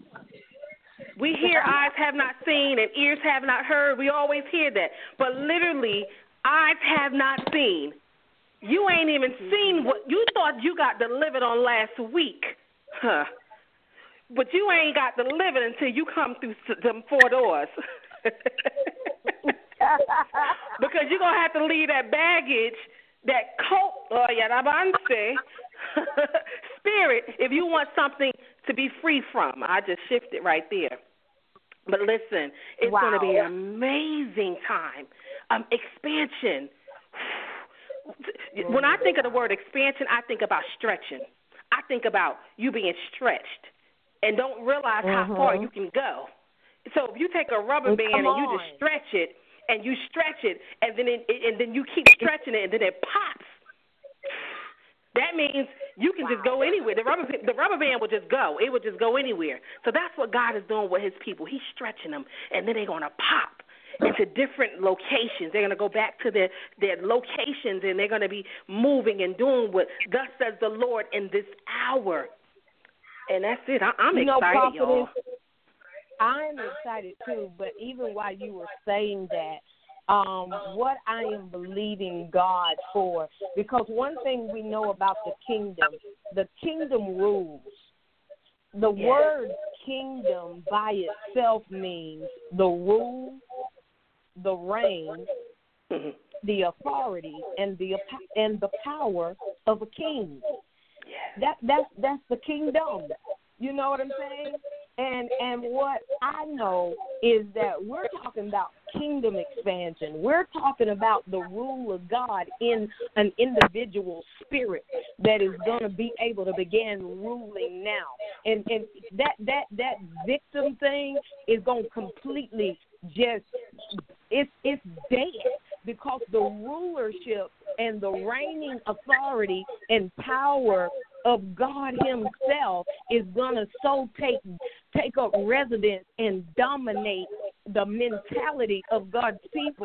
We hear eyes have not seen and ears have not heard. We always hear that. But literally, eyes have not seen. You ain't even seen what you thought you got delivered on last week. Huh. But you ain't got delivered until you come through them four doors. Because you're going to have to leave that baggage, that coat, oh, yarabanse, spirit, if you want something to be free from. I just shifted right there. But listen, it's Wow. going to be an amazing time. Um, expansion. When I think of the word expansion, I think about stretching. I think about you being stretched and don't realize Mm-hmm. how far you can go. So if you take a rubber band Come and you on. just stretch it and you stretch it and then it, and then you keep stretching it and then it pops, that means you can just go anywhere. The rubber the rubber band will just go. It will just go anywhere. So that's what God is doing with His people. He's stretching them, and then they're going to pop into different locations. They're going to go back to their, their locations, and they're going to be moving and doing what thus says the Lord in this hour. And that's it. I, I'm You know, excited, prophetess, y'all. I'm excited too, but even while you were saying that, um, what I am believing God for, because one thing we know about the kingdom, the kingdom rules. The Yes. word kingdom by itself means the rule, the reign, Mm-hmm. the authority, and the and the power of a king. That that's that's the kingdom. You know what I'm saying? And and what I know is that we're talking about kingdom expansion. We're talking about the rule of God in an individual spirit that is going to be able to begin ruling now. And and that that that victim thing is going to completely just it's it's dead, because the rulership and the reigning authority and power of God Himself is gonna so take take up residence and dominate the mentality of God's people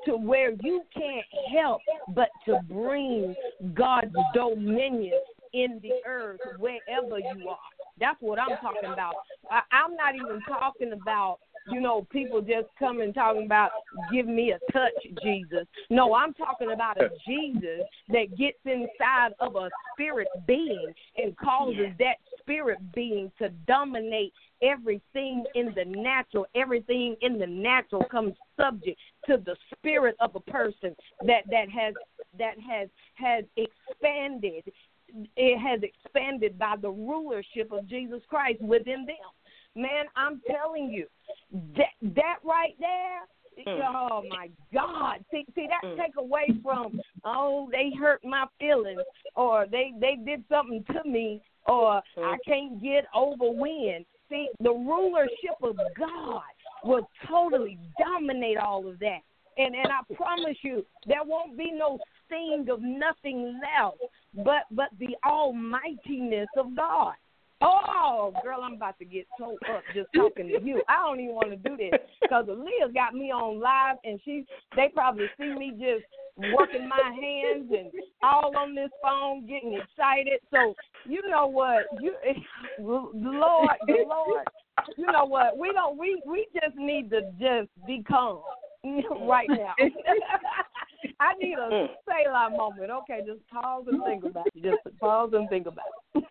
to where you can't help but to bring God's dominion in the earth wherever you are. That's what I'm talking about. I, I'm not even talking about, you know, people just coming talking about, give me a touch, Jesus. No, I'm talking about a Jesus that gets inside of a spirit being and causes that spirit being to dominate everything in the natural. Everything in the natural comes subject to the spirit of a person that, that has that has has expanded. It has expanded by the rulership of Jesus Christ within them. Man, I'm telling you, that that right there, mm. oh, my God. See, see that mm. take away from, oh, they hurt my feelings, or they, they did something to me, or mm. I can't get over when. See, the rulership of God will totally dominate all of that. And and I promise you, there won't be no sting of nothing left but but the almightiness of God. Oh, girl, I'm about to get so up just talking to you. I don't even want to do this because Aaliyah got me on live, and she they probably see me just working my hands and all on this phone, getting excited. So you know what, you the Lord, the Lord, you know what, we don't we we just need to just be calm right now. I need a Selah moment. Okay, just pause and think about it. Just pause and think about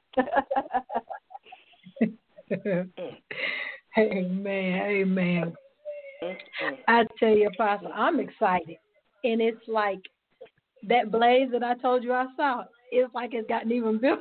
it. Amen. Amen. I tell you, Apostle, I'm excited. And it's like that blaze that I told you I saw, it's like it's gotten even bigger.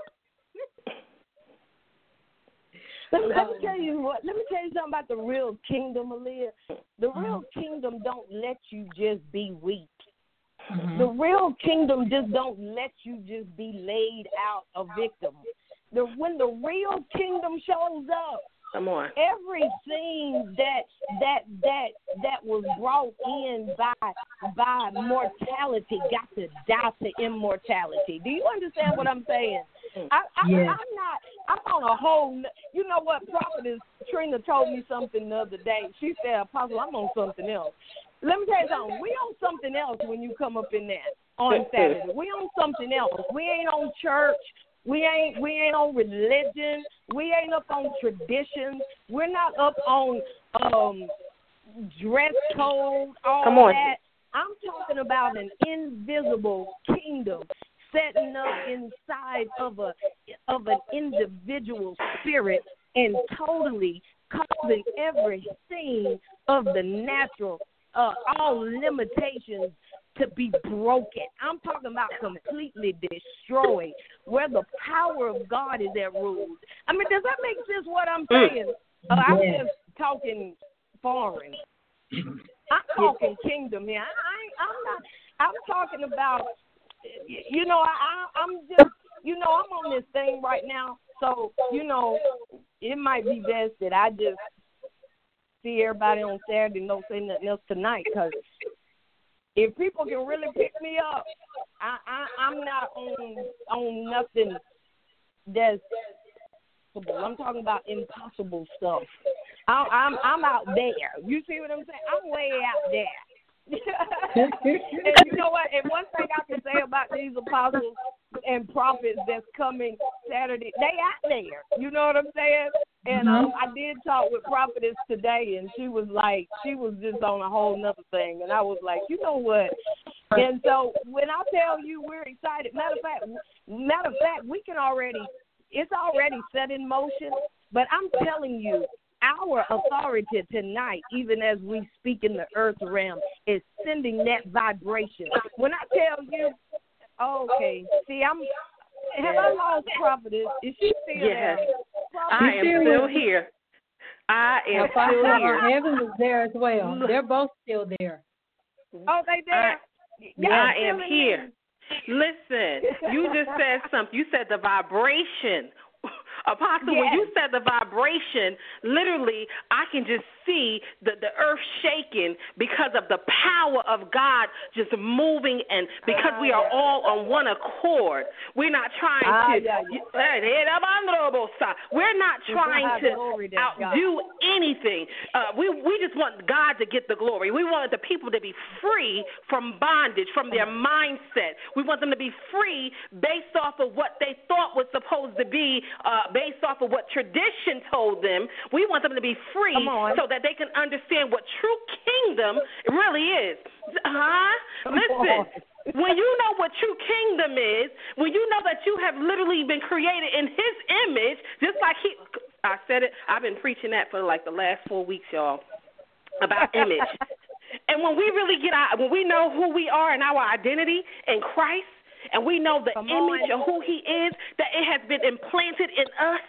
Let me, let me tell you what. Let me tell you something about the real kingdom, Aaliyah. The real kingdom don't let you just be weak. Mm-hmm. The real kingdom just don't let you just be laid out a victim. The when the real kingdom shows up, come on, everything that that that that was brought in by by mortality got to die to immortality. Do you understand what I'm saying? I, I, yes. I'm not. I'm on a whole. You know what? Prophetess Trina told me something the other day. She said, "Apostle, I'm on something else." Let me tell you something. We on something else when you come up in there on Saturday. We on something else. We ain't on church. We ain't we ain't on religion. We ain't up on traditions. We're not up on um, dress code, all Come on. that. I'm talking about an invisible kingdom setting up inside of a of an individual spirit and totally causing everything of the natural, uh, all limitations to be broken. I'm talking about completely destroyed, where the power of God is at rule. I mean, does that make sense what I'm saying? Uh, I'm just talking foreign. I'm talking kingdom here. I, I, I'm not. I'm talking about, you know, I, I'm just, you know, I'm on this thing right now. So, you know, it might be best that I just see everybody on Saturday and don't say nothing else tonight, because if people can really pick me up, I, I, I'm not on on nothing that's possible. I'm talking about impossible stuff. I, I'm I'm out there. You see what I'm saying? I'm way out there. And you know what? And one thing I can say about these apostles and prophets that's coming Saturday, they out there. You know what I'm saying? And um, I did talk with Prophetess today, and she was like, she was just on a whole nother thing. And I was like, you know what? And so when I tell you we're excited, matter of fact, matter of fact, we can already, it's already set in motion. But I'm telling you, our authority tonight, even as we speak in the earth realm, is sending that vibration. When I tell you, okay, see, I'm, have I lost Prophetess? Is she still yes. there? I am still here. I am still here. Heaven is there as well. They're both still there. Oh, they there? I, I am here. Listen, you just said something. You said the vibration Apostle, yes. when you said the vibration, literally, I can just see the, the earth shaking because of the power of God just moving, and because we are all on one accord. We're not trying ah, to. yeah, yeah. We're not trying to outdo God. anything. Uh, we we just want God to get the glory. We want the people to be free from bondage, from their mindset. We want them to be free based off of what they thought was supposed to be, uh, based off of what tradition told them. We want them to be free so that they can understand what true kingdom really is. Huh? Listen. When you know what true kingdom is, when you know that you have literally been created in his image, just like he, I said it, I've been preaching that for like the last four weeks, y'all, about image. And when we really get out, when we know who we are and our identity in Christ, and we know the Come image on. of who he is, that it has been implanted in us,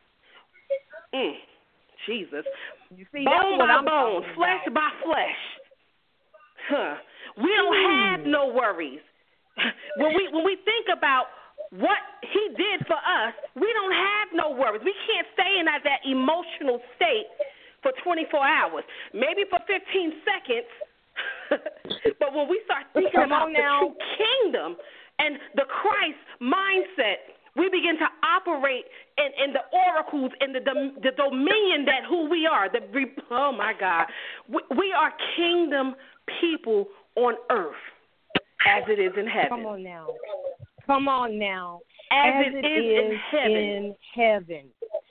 mm, Jesus, you see, bone that's what by I'm bone, talking flesh about. by flesh. Huh. We don't have no worries. When we when we think about what he did for us, we don't have no worries. We can't stay in that, that emotional state for twenty-four hours, maybe for fifteen seconds. But when we start thinking Come about on the now. true kingdom and the Christ mindset, we begin to operate in, in the oracles, in the, the the dominion that who we are. The oh my God, we, we are kingdom people on earth, as it is in heaven. Come on now. Come on now. As, As it it is, is in heaven. in heaven.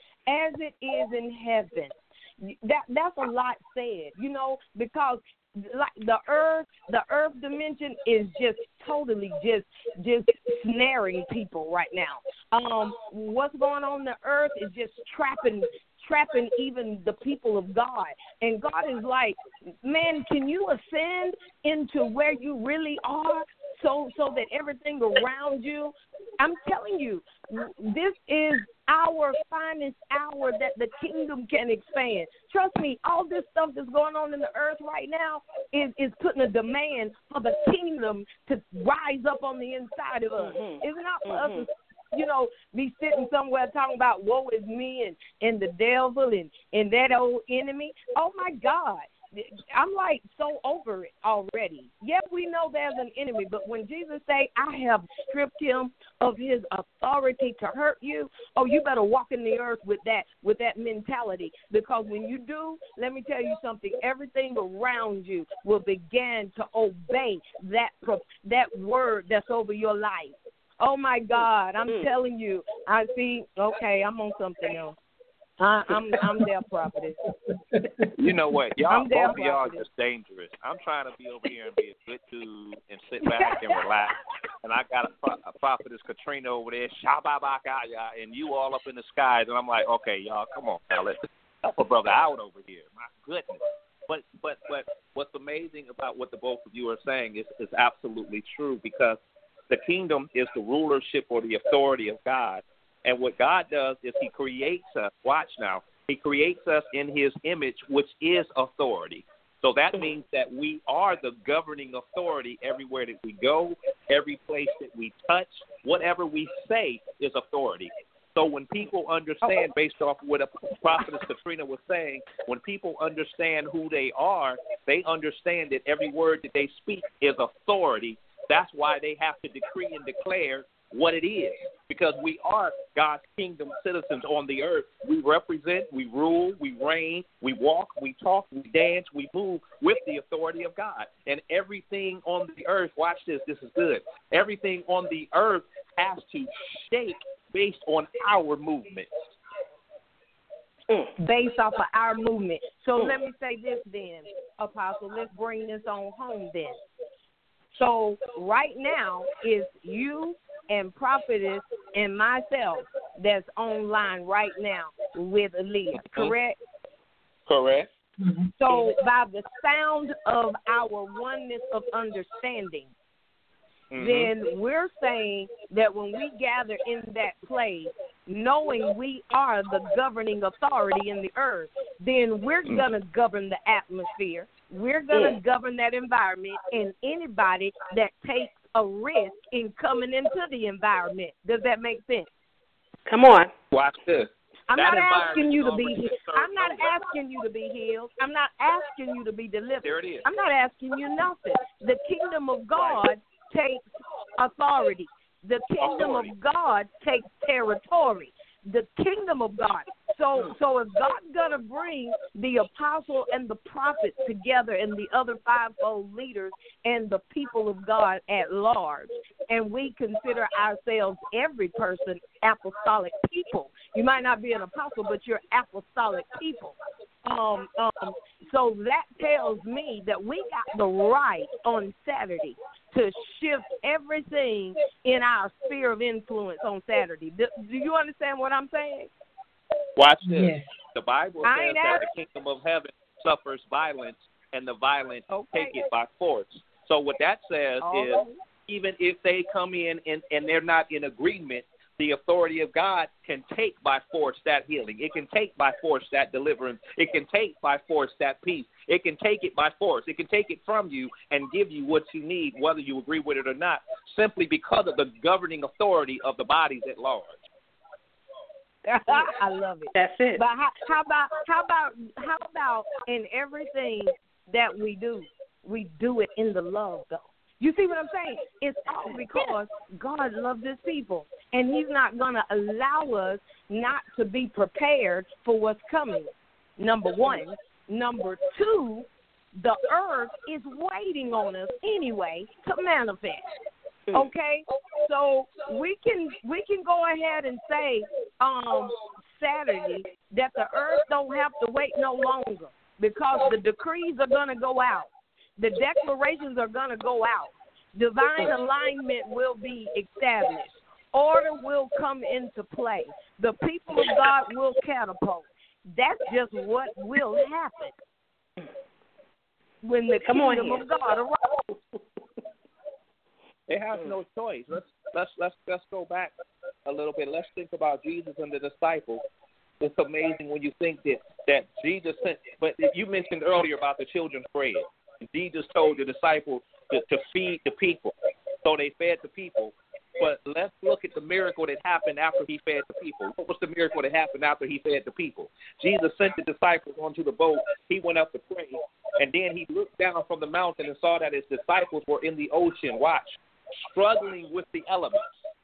As it is in heaven. That that's a lot said, you know, because like the earth, the earth dimension is just totally just just snaring people right now. Um, what's going on in the earth is just trapping trapping even the people of God. And God is like, man, can you ascend into where you really are so so that everything around you, I'm telling you, this is our finest hour that the kingdom can expand. Trust me, all this stuff that's going on in the earth right now is, is putting a demand for the kingdom to rise up on the inside of us. Mm-hmm. It's not for mm-hmm. us to, you know, be sitting somewhere talking about woe is me and, and the devil and, and that old enemy. Oh, my God. I'm like so over it already. Yes, we know there's an enemy, but when Jesus say, I have stripped him of his authority to hurt you, oh, you better walk in the earth with that with that mentality, because when you do, let me tell you something, everything around you will begin to obey that that word that's over your life. Oh, my God, I'm mm. telling you. I see, okay, I'm on something else. I, I'm I'm their prophetess. You know what? Y'all, both of y'all are prophetess. just dangerous. I'm trying to be over here and be a good dude and sit back and relax. And I got a, pro- a prophetess Katrina over there, shababakaya, and you all up in the skies. And I'm like, okay, y'all, come on, now let's help a brother out over here. My goodness. But but but what's amazing about what the both of you are saying is is absolutely true, because the kingdom is the rulership or the authority of God. And what God does is he creates us. Watch now. He creates us in his image, which is authority. So that means that we are the governing authority everywhere that we go, every place that we touch, whatever we say is authority. So when people understand, based off what a prophetess Katrina was saying, when people understand who they are, they understand that every word that they speak is authority. That's why they have to decree and declare what it is, because we are God's kingdom citizens on the earth. We represent, we rule, we reign, we walk, we talk, we dance, we move with the authority of God. And everything on the earth, watch this, this is good, everything on the earth has to shake based on our movement. Mm. Based off of our movement. So mm. let me say this then, Apostle, let's bring this on home then. So right now is you and prophetess and myself that's online right now with Aaliyah, correct? Correct. So by the sound of our oneness of understanding, mm-hmm. then we're saying that when we gather in that place, knowing we are the governing authority in the earth, then we're mm-hmm. going to govern the atmosphere. We're going to mm-hmm. govern that environment, and anybody that takes a risk in coming into the environment. Does that make sense? Come on. Watch this. I'm That not asking environment you is to be already healed. served I'm not notice. asking you to be healed. I'm not asking you to be delivered. There it is. I'm not asking you nothing. The kingdom of God takes authority. The kingdom Authority. of God takes territory. The kingdom of God. So, so if God's gonna bring the apostle and the prophet together, and the other fivefold leaders and the people of God at large, and we consider ourselves, every person, apostolic people. You might not be an apostle, but you're apostolic people. Um, um, so that tells me that we got the right on Saturday to shift everything in our sphere of influence on Saturday. Do, do you understand what I'm saying? Watch this. Yes. The Bible I says ain't that ask- the kingdom of heaven suffers violence, and the violent Okay. take it by force. So what that says Oh. is, even if they come in and, and they're not in agreement, the authority of God can take by force that healing. It can take by force that deliverance. It can take by force that peace. It can take it by force. It can take it from you and give you what you need, whether you agree with it or not, simply because of the governing authority of the bodies at large. I love it. That's it. But how, how about how about how about in everything that we do, we do it in the love, though. You see what I'm saying? It's all because God loves His people, and He's not going to allow us not to be prepared for what's coming. Number one. Number two, the earth is waiting on us anyway to manifest. Okay, so we can we can go ahead and say um, Saturday that the earth don't have to wait no longer, because the decrees are going to go out, the declarations are going to go out, divine alignment will be established, order will come into play, the people of God will catapult. That's just what will happen when the Come on kingdom here. of God arrives. They have no choice. Let's let's let's let's go back a little bit. Let's think about Jesus and the disciples. It's amazing when you think that that Jesus sent. But you mentioned earlier about the children's bread. Jesus told the disciples to, to feed the people, so they fed the people. But let's look at the miracle that happened after He fed the people. What was the miracle that happened after He fed the people? Jesus sent the disciples onto the boat. He went up to pray, and then He looked down from the mountain and saw that His disciples were in the ocean. Watch. Struggling with the elements.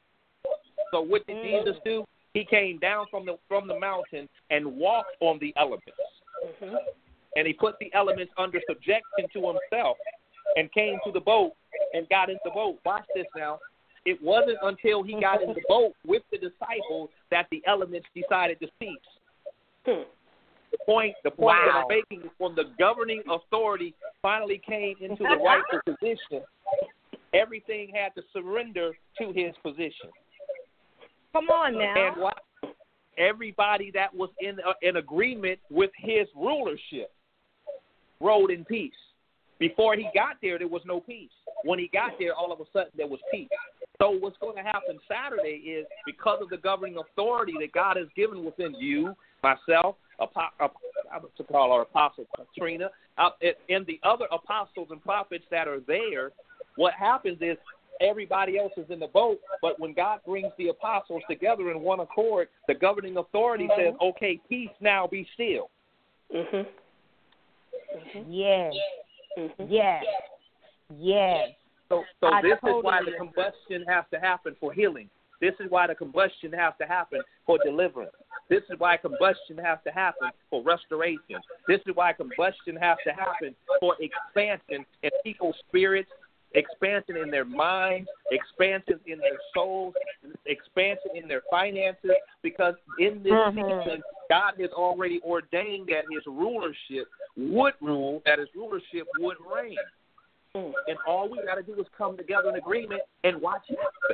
So what did mm. Jesus do? He came down from the from the mountain and walked on the elements. Mm-hmm. And He put the elements under subjection to Himself and came to the boat and got in the boat. Watch this now. It wasn't until He got in the boat with the disciples that the elements decided to cease. Hmm. The point, the point wow. that I'm making is when the governing authority finally came into the rightful position, everything had to surrender to His position. Come on now. And what, everybody that was in uh, in agreement with His rulership rode in peace. Before He got there, there was no peace. When He got there, all of a sudden there was peace. So what's going to happen Saturday is, because of the governing authority that God has given within you, myself, Apo- I'm to call her Apostle Katrina, uh, and the other apostles and prophets that are there, what happens is everybody else is in the boat, but when God brings the apostles together in one accord, the governing authority mm-hmm. says, okay, peace now, be still. Mm-hmm. Mm-hmm. Yes. Mm-hmm. Yes. Yes. So, so I this totally is why the combustion has to happen for healing. This is why the combustion has to happen for deliverance. This is why combustion has to happen for restoration. This is why combustion has to happen for expansion in people's spirits, expansion in their minds, expansion in their souls, expansion in their finances, because in this mm-hmm. season, God has already ordained that His rulership would rule, that His rulership would reign. Mm. And all we got to do is come together in agreement and watch it happen.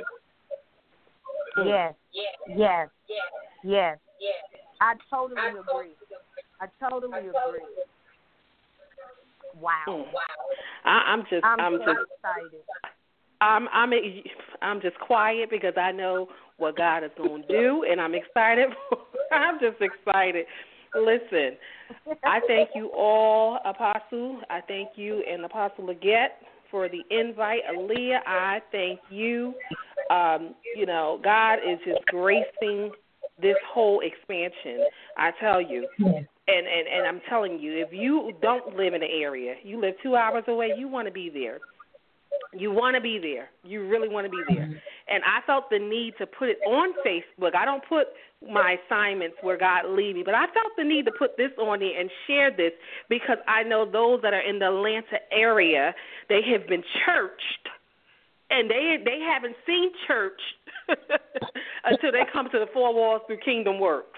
Yes, yes, yes, yes. I totally agree. I totally agree. Wow. I, I'm just, I'm, I'm so just excited. I'm, I'm, I'm just quiet because I know what God is going to do, and I'm excited. I'm just excited. Listen, I thank you all, Apostle. I thank you and Apostle Leggett for the invite. Aaliyah, I thank you. Um, you know, God is just gracing this whole expansion. I tell you. Yes. And, and, and I'm telling you, if you don't live in the area, you live two hours away, you want to be there. You want to be there. You really want to be there. And I felt the need to put it on Facebook. I don't put my assignments where God lead me, but I felt the need to put this on there and share this because I know those that are in the Atlanta area, they have been churched, and they they haven't seen church until they come to the four walls through Kingdom Works.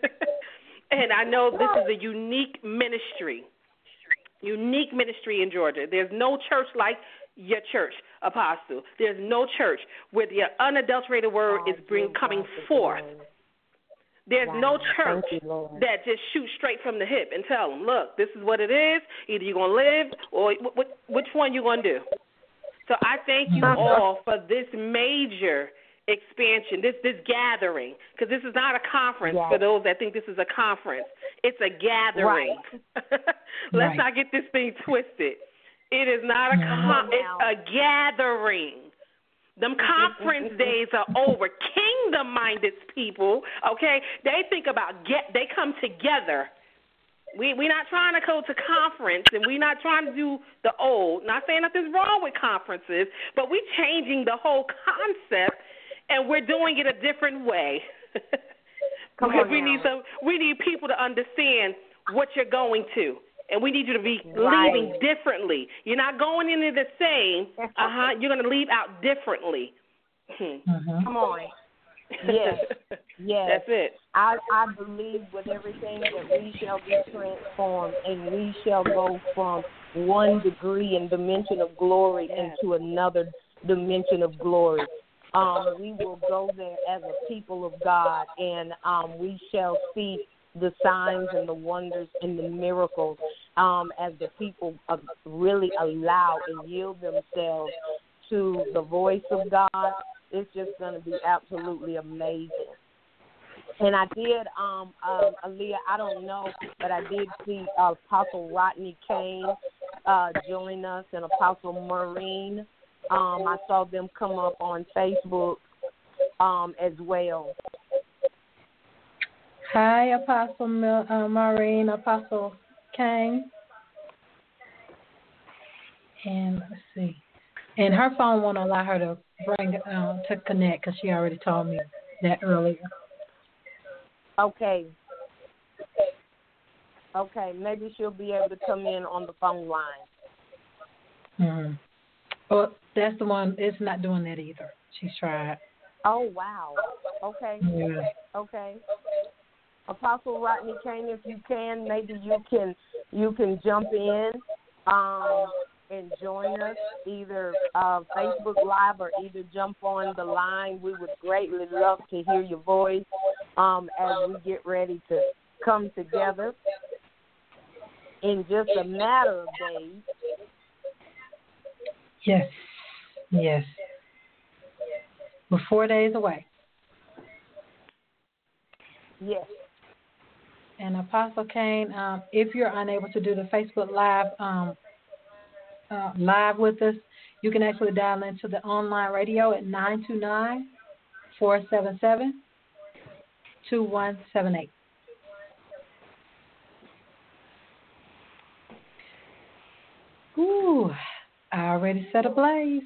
And I know this is a unique ministry, unique ministry in Georgia. There's no church like your church, Apostle. There's no church where the unadulterated word is bring, coming forth. There's wow. no church you, that just shoots straight from the hip and tell them, look, this is what it is. Either you're going to live or w- which one you going to do. So I thank you all for this major expansion, this this gathering, because this is not a conference yes. for those that think this is a conference. It's a gathering. Right. Let's right. not get this thing twisted. It is not a con- it's a gathering. Them conference days are over. Kingdom-minded people, okay, they think about get. They come together. We we're not trying to go to conference, and we're not trying to do the old. Not saying nothing's wrong with conferences, but we're changing the whole concept. And we're doing it a different way because we need some. We need people to understand what you're going to, and we need you to be right. leaving differently. You're not going into the same. Uh huh. You're going to leave out differently. Mm-hmm. Come on. Yes. Yes. That's it. I I believe with everything that we shall be transformed, and we shall go from one degree and dimension of glory yes. into another dimension of glory. Um, we will go there as a people of God, and um, we shall see the signs and the wonders and the miracles um, as the people uh, really allow and yield themselves to the voice of God. It's just going to be absolutely amazing. And I did, um, um, Aaliyah, I don't know, but I did see uh, Apostle Rodney Kane uh, join us and Apostle Maureen. Um, I saw them come up on Facebook um, as well. Hi, Apostle Mil- uh, Maureen, Apostle Kane. And let's see. And her phone won't allow her to bring uh, to connect because she already told me that earlier. Okay. Okay, maybe she'll be able to come in on the phone line. Mm-hmm. Well, that's the one. It's not doing that either. She's tried. Oh, wow. Okay. Yeah. Okay. Apostle Rodney Kane, if you can, maybe you can you can jump in um, and join us, either uh, Facebook Live or either jump on the line. We would greatly love to hear your voice um, as we get ready to come together in just a matter of days. Yes, yes. We're four days away. Yes. And Apostle Kane, um, if you're unable to do the Facebook Live um, uh, live with us, you can actually dial into the online radio at nine two nine, four seven seven, two one seven eight. Ooh. I already set ablaze.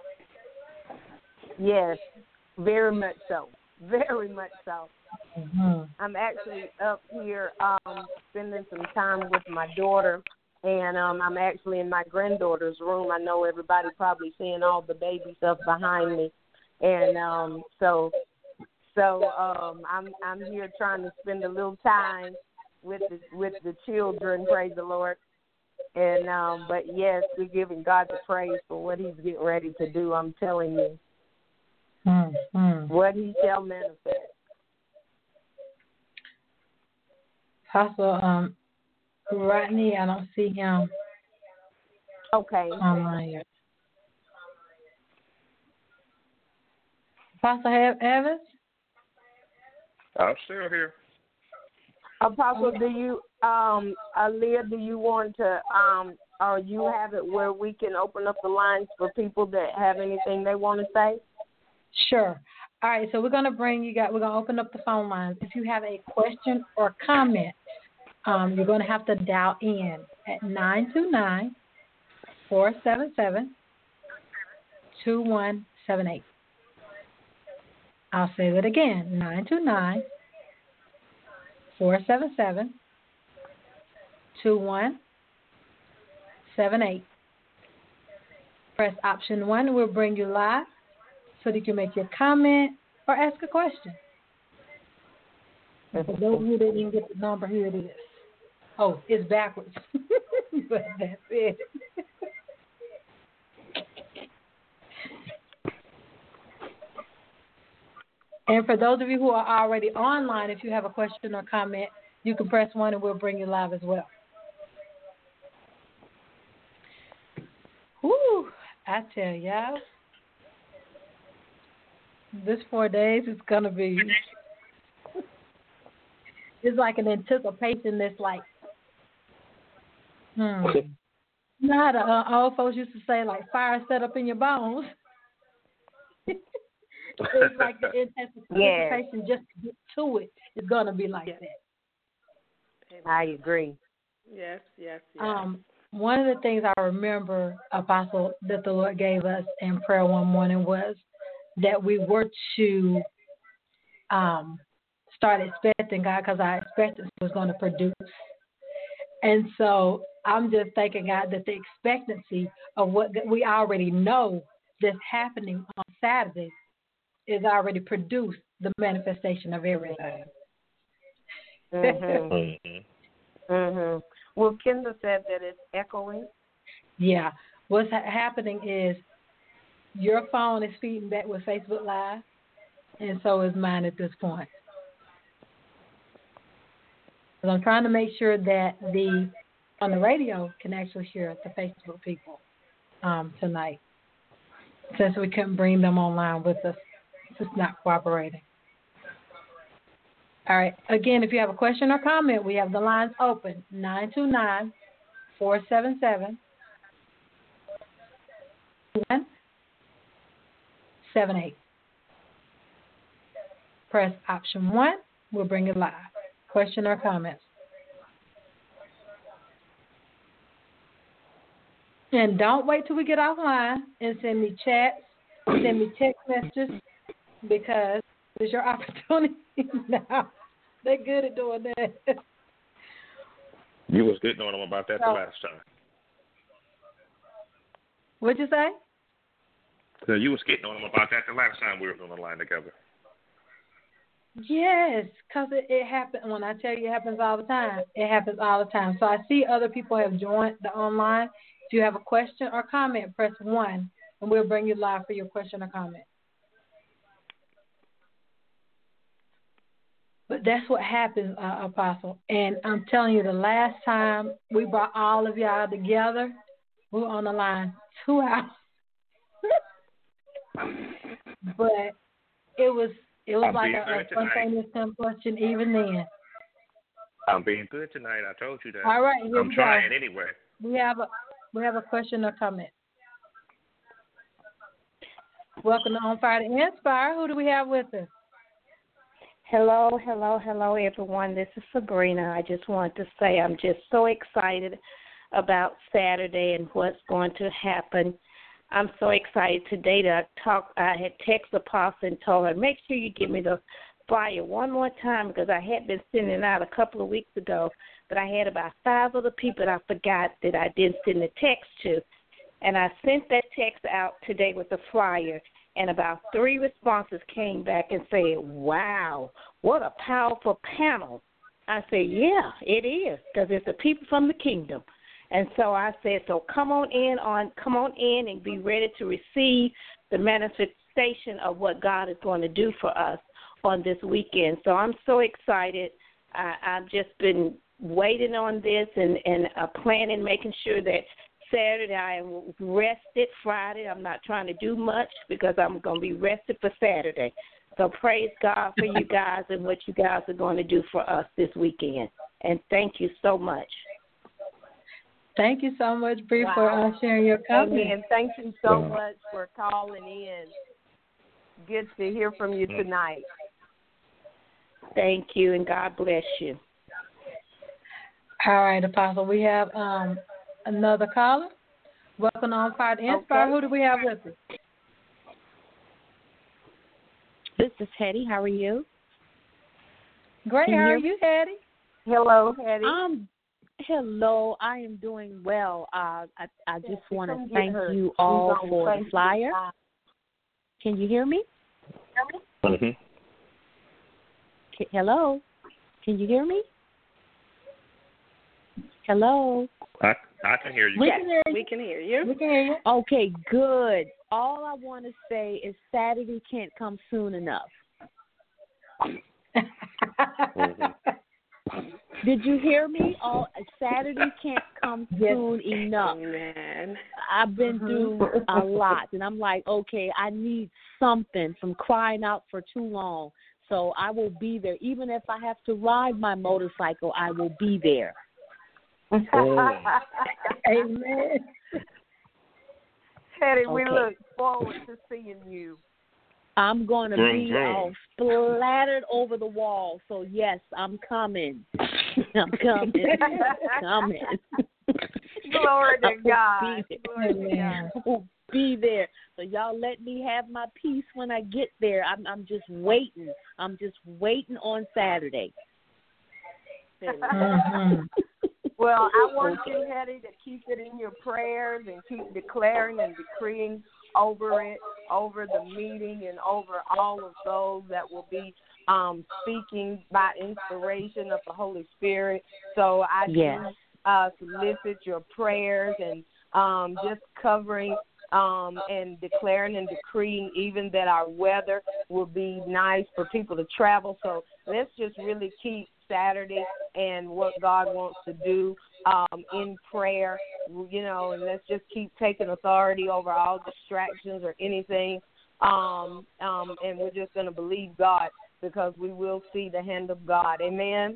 Yes, very much so. Very much so. Mm-hmm. I'm actually up here um, spending some time with my daughter, and um, I'm actually in my granddaughter's room. I know everybody probably seeing all the baby stuff behind me, and um, so so um, I'm I'm here trying to spend a little time with the, with the children. Praise the Lord. And um, but yes, we're giving God the praise for what He's getting ready to do. I'm telling you, mm-hmm. what He shall manifest. Apostle um, Rodney, I don't see him. Okay. Online yet. Apostle Evans. I'm still here. Apostle, do you, um, Aaliyah, do you want to, um, or you have it where we can open up the lines for people that have anything they want to say? Sure. All right, so we're gonna bring you guys. We're gonna open up the phone lines. If you have a question or comment, um, you're gonna have to dial in at nine two nine, four seven seven, two one seven eight. I'll say that again: nine two nine, four seven seven, two one seven eight. Press option one, and we'll bring you live so that you can make your comment or ask a question. For those who didn't get the number, here it is. Oh, it's backwards. But that's it. And for those of you who are already online, if you have a question or comment, you can press one and we'll bring you live as well. Whew, I tell y'all. This four days is going to be, it's like an anticipation that's like, hmm. You know how the uh, old folks used to say, like, fire set up in your bones? It's like the anticipation yes. just to get to it is going to be like yes. that. I agree. Yes, yes, yes. Um, one of the things I remember, Apostle, that the Lord gave us in prayer one morning was that we were to um, start expecting God, because our expectancy was going to produce. And so I'm just thanking God that the expectancy of what we already know that's happening on Saturday is already produced the manifestation of everything. Mm-hmm. mm-hmm. Well, Kendra said that it's echoing. Yeah. What's ha- happening is your phone is feeding back with Facebook Live, and so is mine at this point. But I'm trying to make sure that the on the radio can actually hear the Facebook people um, tonight, since we couldn't bring them online with us. It's just not cooperating. All right. Again, if you have a question or comment, we have the lines open, nine two nine, four seven seven, one seven eight. Press option one. We'll bring it live. Question or comments. And don't wait till we get offline and send me chats, send me text messages, because it's your opportunity now. They're good at doing that. You was good knowing them about that so, the last time. What'd you say? So you was getting on them about that the last time we were on the line together. Yes, because it, it happens. When I tell you it happens all the time, it happens all the time. So I see other people have joined the online. If you have a question or comment, press one, and we'll bring you live for your question or comment. But that's what happens, uh, Apostle. And I'm telling you, the last time we brought all of y'all together, we were on the line two hours. But it was it was I'm like a, a spontaneous combustion even then. I'm being good tonight. I told you that. All right, here I'm we trying go. anyway. We have a we have a question or comment. Welcome to On Fire to Inspire. Who do we have with us? Hello, hello, hello, everyone. This is Sabrina. I just wanted to say I'm just so excited about Saturday and what's going to happen. I'm so excited today that I talked. I had texted Apostle and told her, make sure you give me the flyer one more time, because I had been sending it out a couple of weeks ago, but I had about five other people that I forgot that I didn't send the text to. And I sent that text out today with the flyer, and about three responses came back and said, wow, what a powerful panel. I said, yeah, it is, because it's the people from the kingdom. And so I said, so come on in on come on in and be ready to receive the manifestation of what God is going to do for us on this weekend. So I'm so excited. I, I've just been waiting on this and, and uh, planning, making sure that Saturday I am rested. Friday I'm not trying to do much because I'm going to be rested for Saturday. So praise God for you guys and what you guys are going to do for us this weekend. And thank you so much. Thank you so much, Bree, wow. for uh, sharing your comment. And thank you so much for calling in. Good to hear from you tonight. Thank you, and God bless you. All right, Apostle. We have um, another caller. Welcome on Fire to Inspire. Okay. Who do we have with us? This is Hetty. How are you? Great. Can you How hear are you, Hetty? Hello, Hetty. Um, hello. I am doing well. Uh, I I just Yes, want come to get thank her. you She's all on for the Facebook flyer. Live. Can you hear me? Mm-hmm. K- Hello. Can you hear me? Hello. I I can hear you. We Yes. can hear you. We can hear you. We can hear you. Okay, good. All I want to say is Saturday can't come soon enough. Did you hear me? All Saturday can't come Yes. soon enough. Amen. I've been Mhm. through a lot, and I'm like, okay, I need something from crying out for too long. So I will be there. Even if I have to ride my motorcycle, I will be there. Amen. Hetty, we Okay. look forward to seeing you. I'm going to Vroom, be vroom. all splattered over the wall. So, yes, I'm coming. I'm coming. coming. Glory to I will God. be there. Glory to Amen. God. I will be there. So y'all let me have my peace when I get there. I'm I'm just waiting. I'm just waiting on Saturday. Mhm. Well, I want you, Hetty, to keep it in your prayers and keep declaring and decreeing over it, over the meeting, and over all of those that will be um, speaking by inspiration of the Holy Spirit. So I Yes. do uh, solicit your prayers and um, just covering um, and declaring and decreeing even that our weather will be nice for people to travel. So let's just really keep Saturday and what God wants to do um, in prayer, you know, and let's just keep taking authority over all distractions or anything. Um, um, and we're just going to believe God because we will see the hand of God. Amen.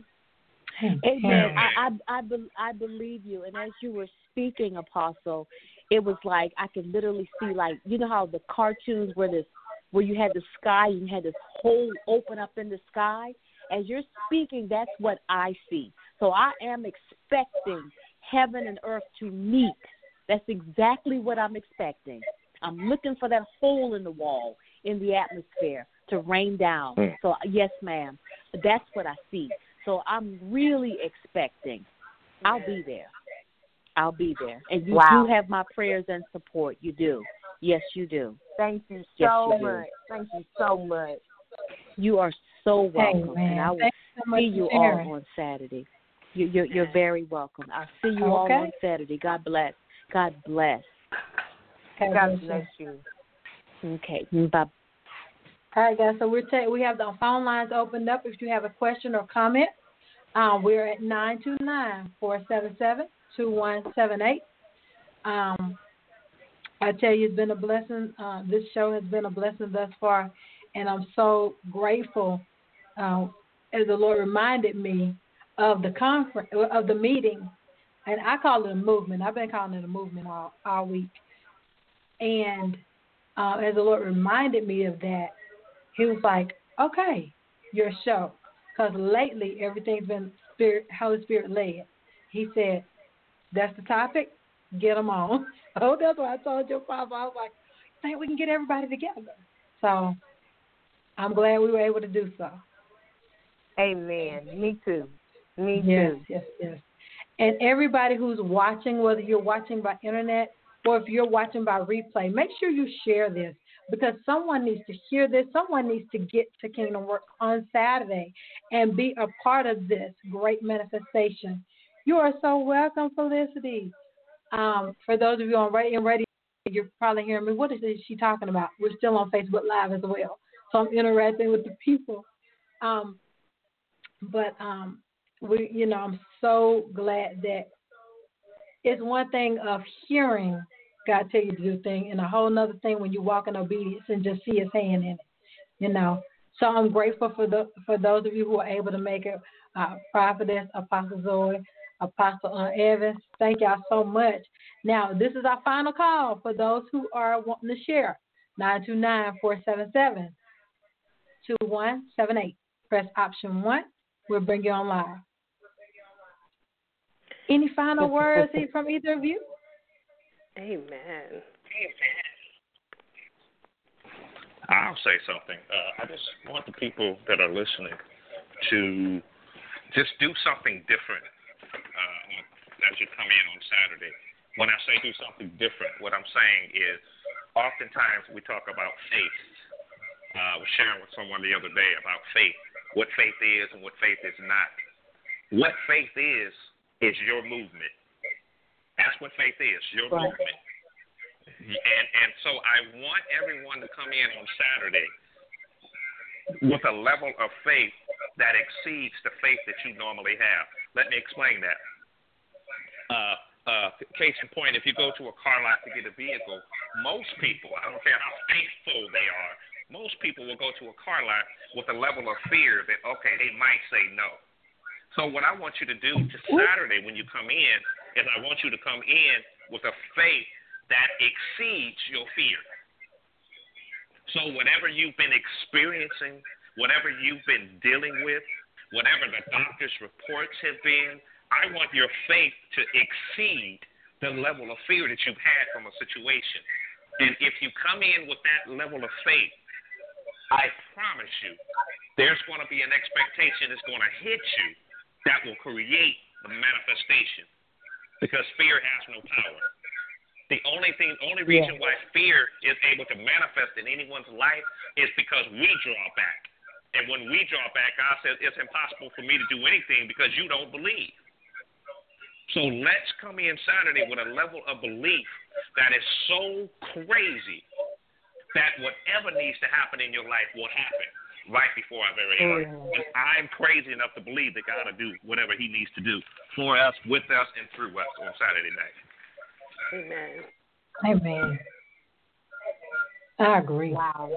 Amen. I, I I be, I believe you. And as you were speaking, Apostle, it was like I could literally see, like, you know how the cartoons where this where you had the sky and you had this hole open up in the sky. As you're speaking, that's what I see. So I am expecting heaven and earth to meet. That's exactly what I'm expecting. I'm looking for that hole in the wall, in the atmosphere, to rain down. Mm. So, yes, ma'am, that's what I see. So I'm really expecting. I'll be there. I'll be there. And you Wow. do have my prayers and support. You do. Yes, you do. Thank you Yes, so you do. much. Thank you so much. You are so welcome, Amen. and I will Thank you so much see for you sharing. all on Saturday. You, you're, you're very welcome. I'll see you all Okay. on Saturday. God bless. God bless. Okay, God bless bless you. you. Okay. Bye. All right, guys. So we're ta- we have the phone lines opened up. If you have a question or comment, um, we're at nine two nine, four seven seven, two one seven eight. Um, I tell you, it's been a blessing. Uh, this show has been a blessing thus far, and I'm so grateful. Uh, as the Lord reminded me of the conference, of the meeting, and I call it a movement. I've been calling it a movement all, all week. And uh, as the Lord reminded me of that, He was like, "Okay, your show," because lately everything's been Spirit, Holy Spirit led. He said, "That's the topic. Get them on." So that's why I told your father. I was like, "I think we can get everybody together." So I'm glad we were able to do so. Amen. Me too. Me Yes, too. yes, yes. And everybody who's watching, whether you're watching by internet or if you're watching by replay, make sure you share this because someone needs to hear this. Someone needs to get to Kingdom Work on Saturday and be a part of this great manifestation. You are so welcome, Felicity. Um, for those of you on radio, radio, you're probably hearing me. What is she talking about? We're still on Facebook Live as well, so I'm interacting with the people. Um, but um, we, you know, I'm so glad that it's one thing of hearing God tell you to do a thing, and a whole other thing when you walk in obedience and just see His hand in it. You know, so I'm grateful for the for those of you who are able to make it. Uh, Prophetess, Apostle Zoe, Apostle uh, Evans, thank y'all so much. Now, this is our final call for those who are wanting to share. nine two nine, four seven seven, two one seven eight. Press option one. We'll bring you on live. Any final words from either of you? Amen. I'll say something. Uh, I just want the people that are listening to just do something different uh, as you come in on Saturday. When I say do something different, what I'm saying is oftentimes we talk about faith. Uh, I was sharing with someone the other day about faith, what faith is and what faith is not. What faith is, is your movement. That's what faith is, your right. movement. And and so I want everyone to come in on Saturday with a level of faith that exceeds the faith that you normally have. Let me explain that. Uh, uh, case in point, if you go to a car lot to get a vehicle, most people, I don't care how faithful they are, most people will go to a car lot with a level of fear that, okay, they might say no. So what I want you to do to Saturday when you come in is I want you to come in with a faith that exceeds your fear. So whatever you've been experiencing, whatever you've been dealing with, whatever the doctor's reports have been, I want your faith to exceed the level of fear that you've had from a situation. And if you come in with that level of faith, I promise you, there's going to be an expectation that's going to hit you that will create the manifestation, because fear has no power. The only thing, only reason why fear is able to manifest in anyone's life is because we draw back. And when we draw back, God says it's impossible for me to do anything because you don't believe. So let's come in Saturday with a level of belief that is so crazy that whatever needs to happen in your life will happen right before our very eyes. And I'm crazy enough to believe that God will do whatever he needs to do for us, with us, and through us on Saturday night. Amen. Amen. I agree. Wow.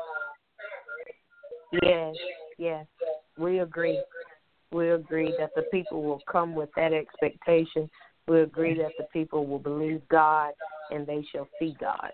Yes, yes. We agree. We agree that the people will come with that expectation. We agree that the people will believe God and they shall see God.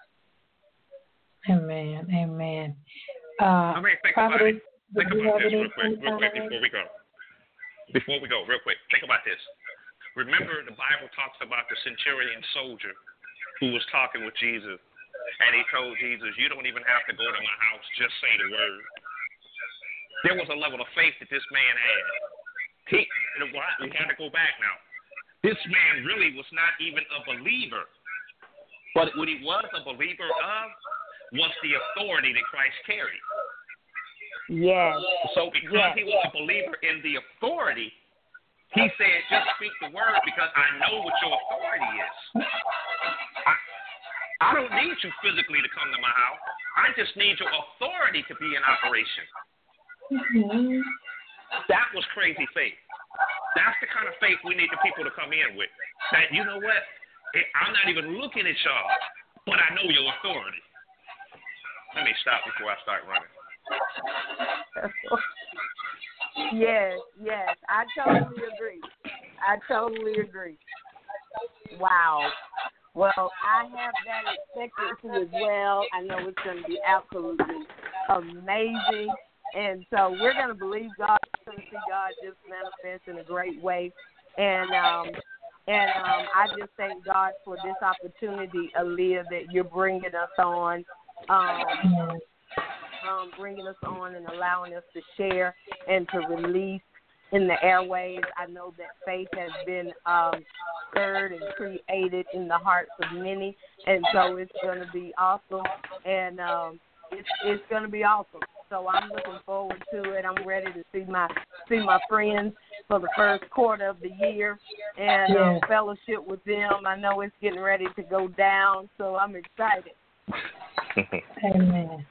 Amen. Amen. Uh, I mean, think about it. Think about this real quick, real quick before we go. Before we go, real quick, think about this. Remember, the Bible talks about the centurion soldier who was talking with Jesus, and he told Jesus, you don't even have to go to my house, just say the word. There was a level of faith that this man had. He, we had to go back now. This man really was not even a believer, but what he was a believer of was the authority that Christ carried. Yes. So because yes. he was a believer in the authority, he said, just speak the word because I know what your authority is. I, I don't need you physically to come to my house. I just need your authority to be in operation. Mm-hmm. That was crazy faith. That's the kind of faith we need the people to come in with. That, you know what? I'm not even looking at y'all, but I know your authority. Let me stop before I start running. Yes, yes, I totally agree. I totally agree. Wow. Well, I have that expectancy as well. I know it's going to be absolutely amazing. And so we're going to believe God. We're going to see God just manifest in a great way. And um, and um, I just thank God for this opportunity, Aaliyah, that you're bringing us on. Um, Um, bringing us on and allowing us to share and to release in the airwaves. I know that faith has been um, stirred and created in the hearts of many, and so it's going to be awesome, and um, it's, it's going to be awesome. So I'm looking forward to it. I'm ready to see my see my friends for the first quarter of the year and yeah. um, fellowship with them. I know it's getting ready to go down, so I'm excited. Amen.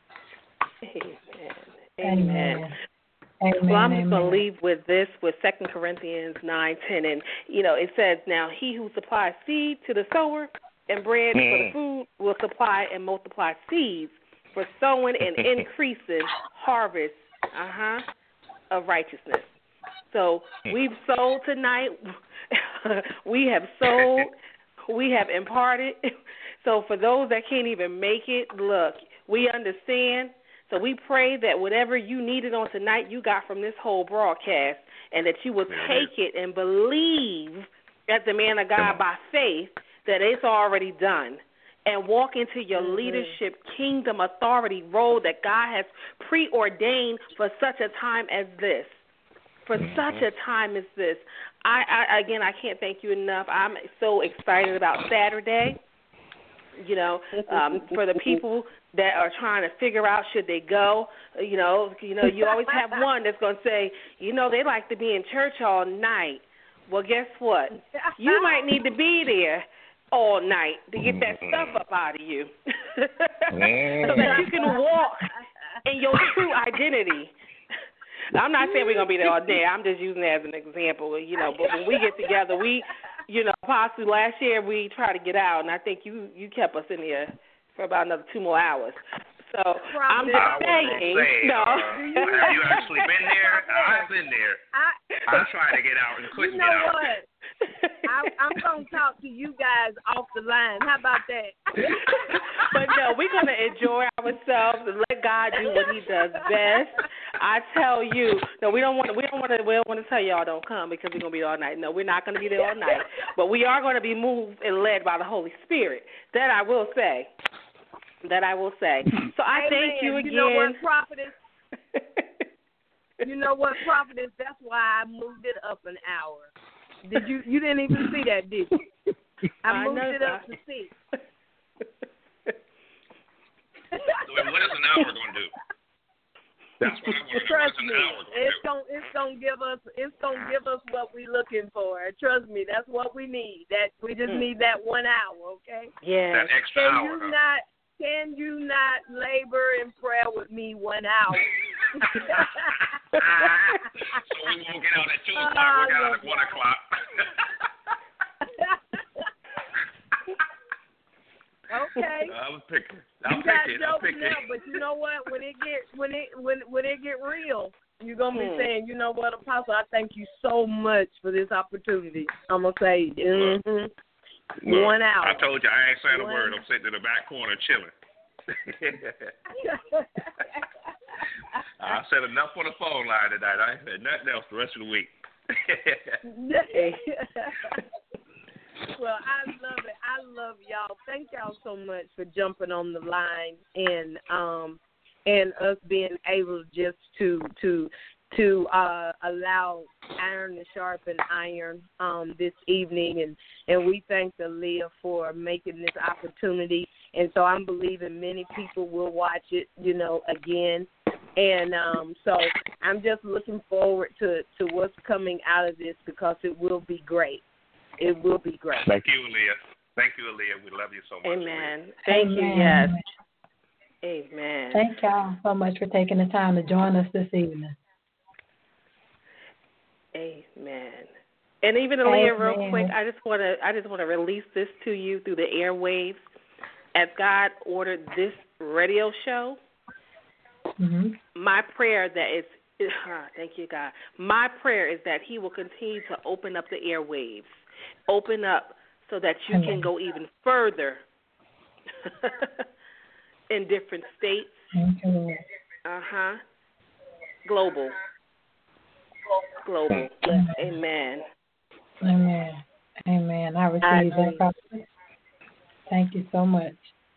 Amen. Amen. Amen. Well, I'm just Amen. going to leave with this, with Second Corinthians nine ten. And, you know, it says, now he who supplies seed to the sower and bread mm. for the food will supply and multiply seeds for sowing and increasing harvest uh-huh, of righteousness. So we've sold tonight. We have sold. we have imparted. So for those that can't even make it, look, we understand. So we pray that whatever you needed on tonight, you got from this whole broadcast, and that you will take it and believe, as the man of God, by faith, that it's already done, and walk into your mm-hmm. leadership kingdom authority role that God has preordained for such a time as this. For mm-hmm. such a time as this. I, I again, I can't thank you enough. I'm so excited about Saturday. You know, um, for the people that are trying to figure out should they go, you know, you know, you always have one that's going to say, you know, they like to be in church all night. Well, guess what? You might need to be there all night to get that stuff up out of you so that you can walk in your true identity. I'm not saying we're going to be there all day. I'm just using it as an example, you know, but when we get together, we – you know, possibly last year we tried to get out, and I think you, you kept us in there for about another two more hours. So I'm just I saying. Say, no. uh, have you actually been there? I've been there. I, I tried to get out and couldn't you know get out. What? I, I'm going to talk to you guys off the line. How about that? But no, we're going to enjoy ourselves and let God do what He does best. I tell you, no, we don't want to. We don't want to. We don't want to tell y'all don't come because we're going to be there all night. No, we're not going to be there all night. But we are going to be moved and led by the Holy Spirit. That I will say. That I will say. So I Amen. Thank you again. You know what, prophetess? You know what, prophetess? That's why I moved it up an hour. Did you? You didn't even see that, did you? I, I moved it up that. to six. So what is an hour going to do? That's what I want to know. Trust me, it's gonna it's gonna give us it's gonna give us what we're looking for. Trust me, that's what we need. That we just mm. need that one hour, okay? Yeah. That extra can hour. You huh? not, can you not labor in prayer with me one hour? So we won't get out at two o'clock. Uh, we'll get out at one o'clock. Okay. I was picking. I'm you got picking. jokes I'm picking. now, but you know what? When it get when it when when it get real, you're gonna be hmm. saying, you know what, Apostle, I thank you so much for this opportunity. I'm gonna say, mm-hmm. Look, one hour. I told you I ain't saying a one. word. I'm sitting in the back corner chilling. I said enough on the phone line tonight. I ain't said nothing else the rest of the week. Well, I love it. I love y'all. Thank y'all so much for jumping on the line and um and us being able just to to to uh, allow iron to sharpen iron um, this evening, and and we thank the Leah for making this opportunity. And so I'm believing many people will watch it, you know, again. And um, so I'm just looking forward to, to what's coming out of this because it will be great. It will be great. Thank you, Aaliyah. Thank you, Aaliyah. We love you so much. Amen. Thank Amen. you, yes. Amen. Thank y'all so much for taking the time to join us this evening. Amen. And even Aaliyah, real quick, I just want to I just want to release this to you through the airwaves. As God ordered this radio show, mm-hmm. my prayer that is, uh, thank you, God. My prayer is that He will continue to open up the airwaves, open up so that you Amen. Can go even further in different states. Uh huh. Global. Global. Amen. Amen. Amen. I receive that prophet. Thank you so much.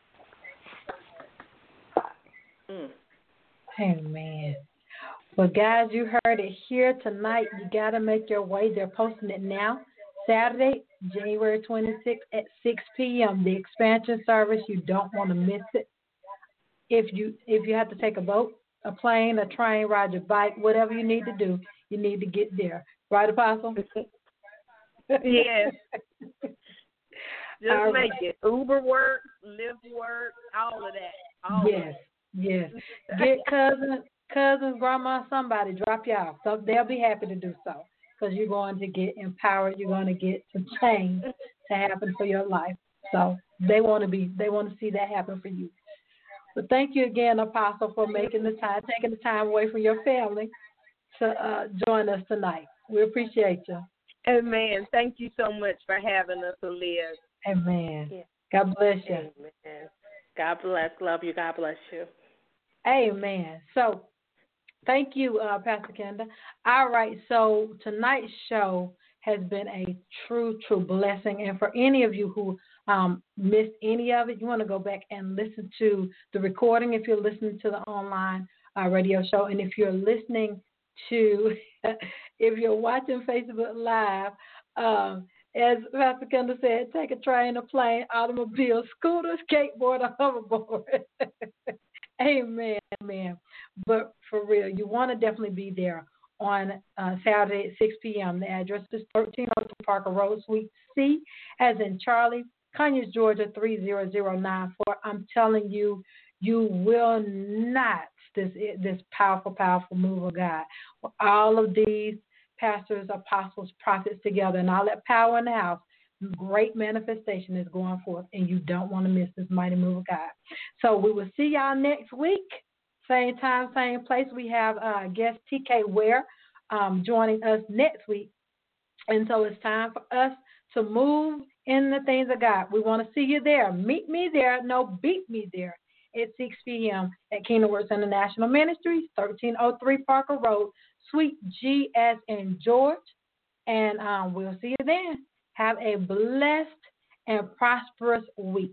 Mm. Amen. Well, guys, you heard it here tonight. You got to make your way. They're posting it now. Saturday, January twenty-sixth at six p.m. The expansion service. You don't want to miss it. If you if you have to take a boat, a plane, a train, ride your bike, whatever you need to do, you need to get there. Right, Apostle? Yes. Just all make right. it. Uber work, Lyft work, all of that. All yes, of yes. Get cousins, cousins, grandma, somebody, drop you off. So they'll be happy to do so because you're going to get empowered. You're going to get some change to happen for your life. So they want to be, they want to see that happen for you. But thank you again, Apostle, for making the time, taking the time away from your family to uh, join us tonight. We appreciate you. Amen. Thank you so much for having us, Aaliyah. Amen. Yeah. God bless you. Amen. God bless. Love you. God bless you. Amen. So, thank you, uh, Pastor Kenda. All right. So tonight's show has been a true, true blessing. And for any of you who um, missed any of it, you want to go back and listen to the recording if you're listening to the online uh, radio show. And if you're listening to, if you're watching Facebook Live, um, as Pastor Kenda said, take a train, a plane, automobile, scooter, skateboard, or hoverboard. Amen, amen. But for real, you want to definitely be there on uh, Saturday at six p.m. The address is thirteen oh two Parker Road, Suite C, as in Charlie, Conyers, Georgia, three zero zero nine four. I'm telling you, you will not this this powerful, powerful move of God. All of these pastors, apostles, prophets together, and all that power in the house, great manifestation is going forth, and you don't want to miss this mighty move of God. So we will see y'all next week, same time, same place. We have uh, guest T K Ware um, joining us next week, and so it's time for us to move in the things of God. We want to see you there. Meet me there. No, beat me there at six p.m. at Kingdom Works International Ministries, thirteen oh three Parker Road, Suite G as in George, and um, we'll see you then. Have a blessed and prosperous week.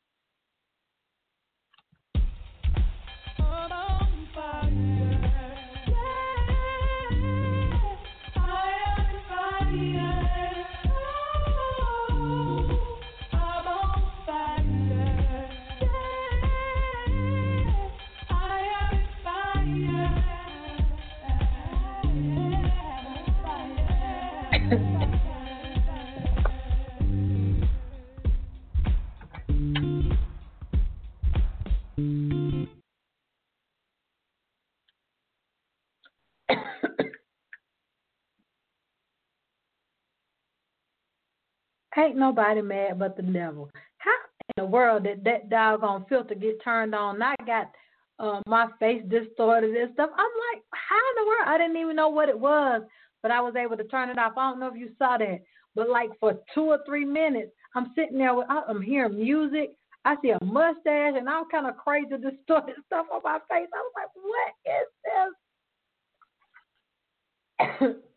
Ain't nobody mad but the devil. How in the world did that doggone filter get turned on? I got uh, my face distorted and stuff. I'm like, how in the world? I didn't even know what it was, but I was able to turn it off. I don't know if you saw that, but like for two or three minutes, I'm sitting there with, I'm hearing music. I see a mustache and all kind of crazy distorted stuff on my face. I was like, what is this?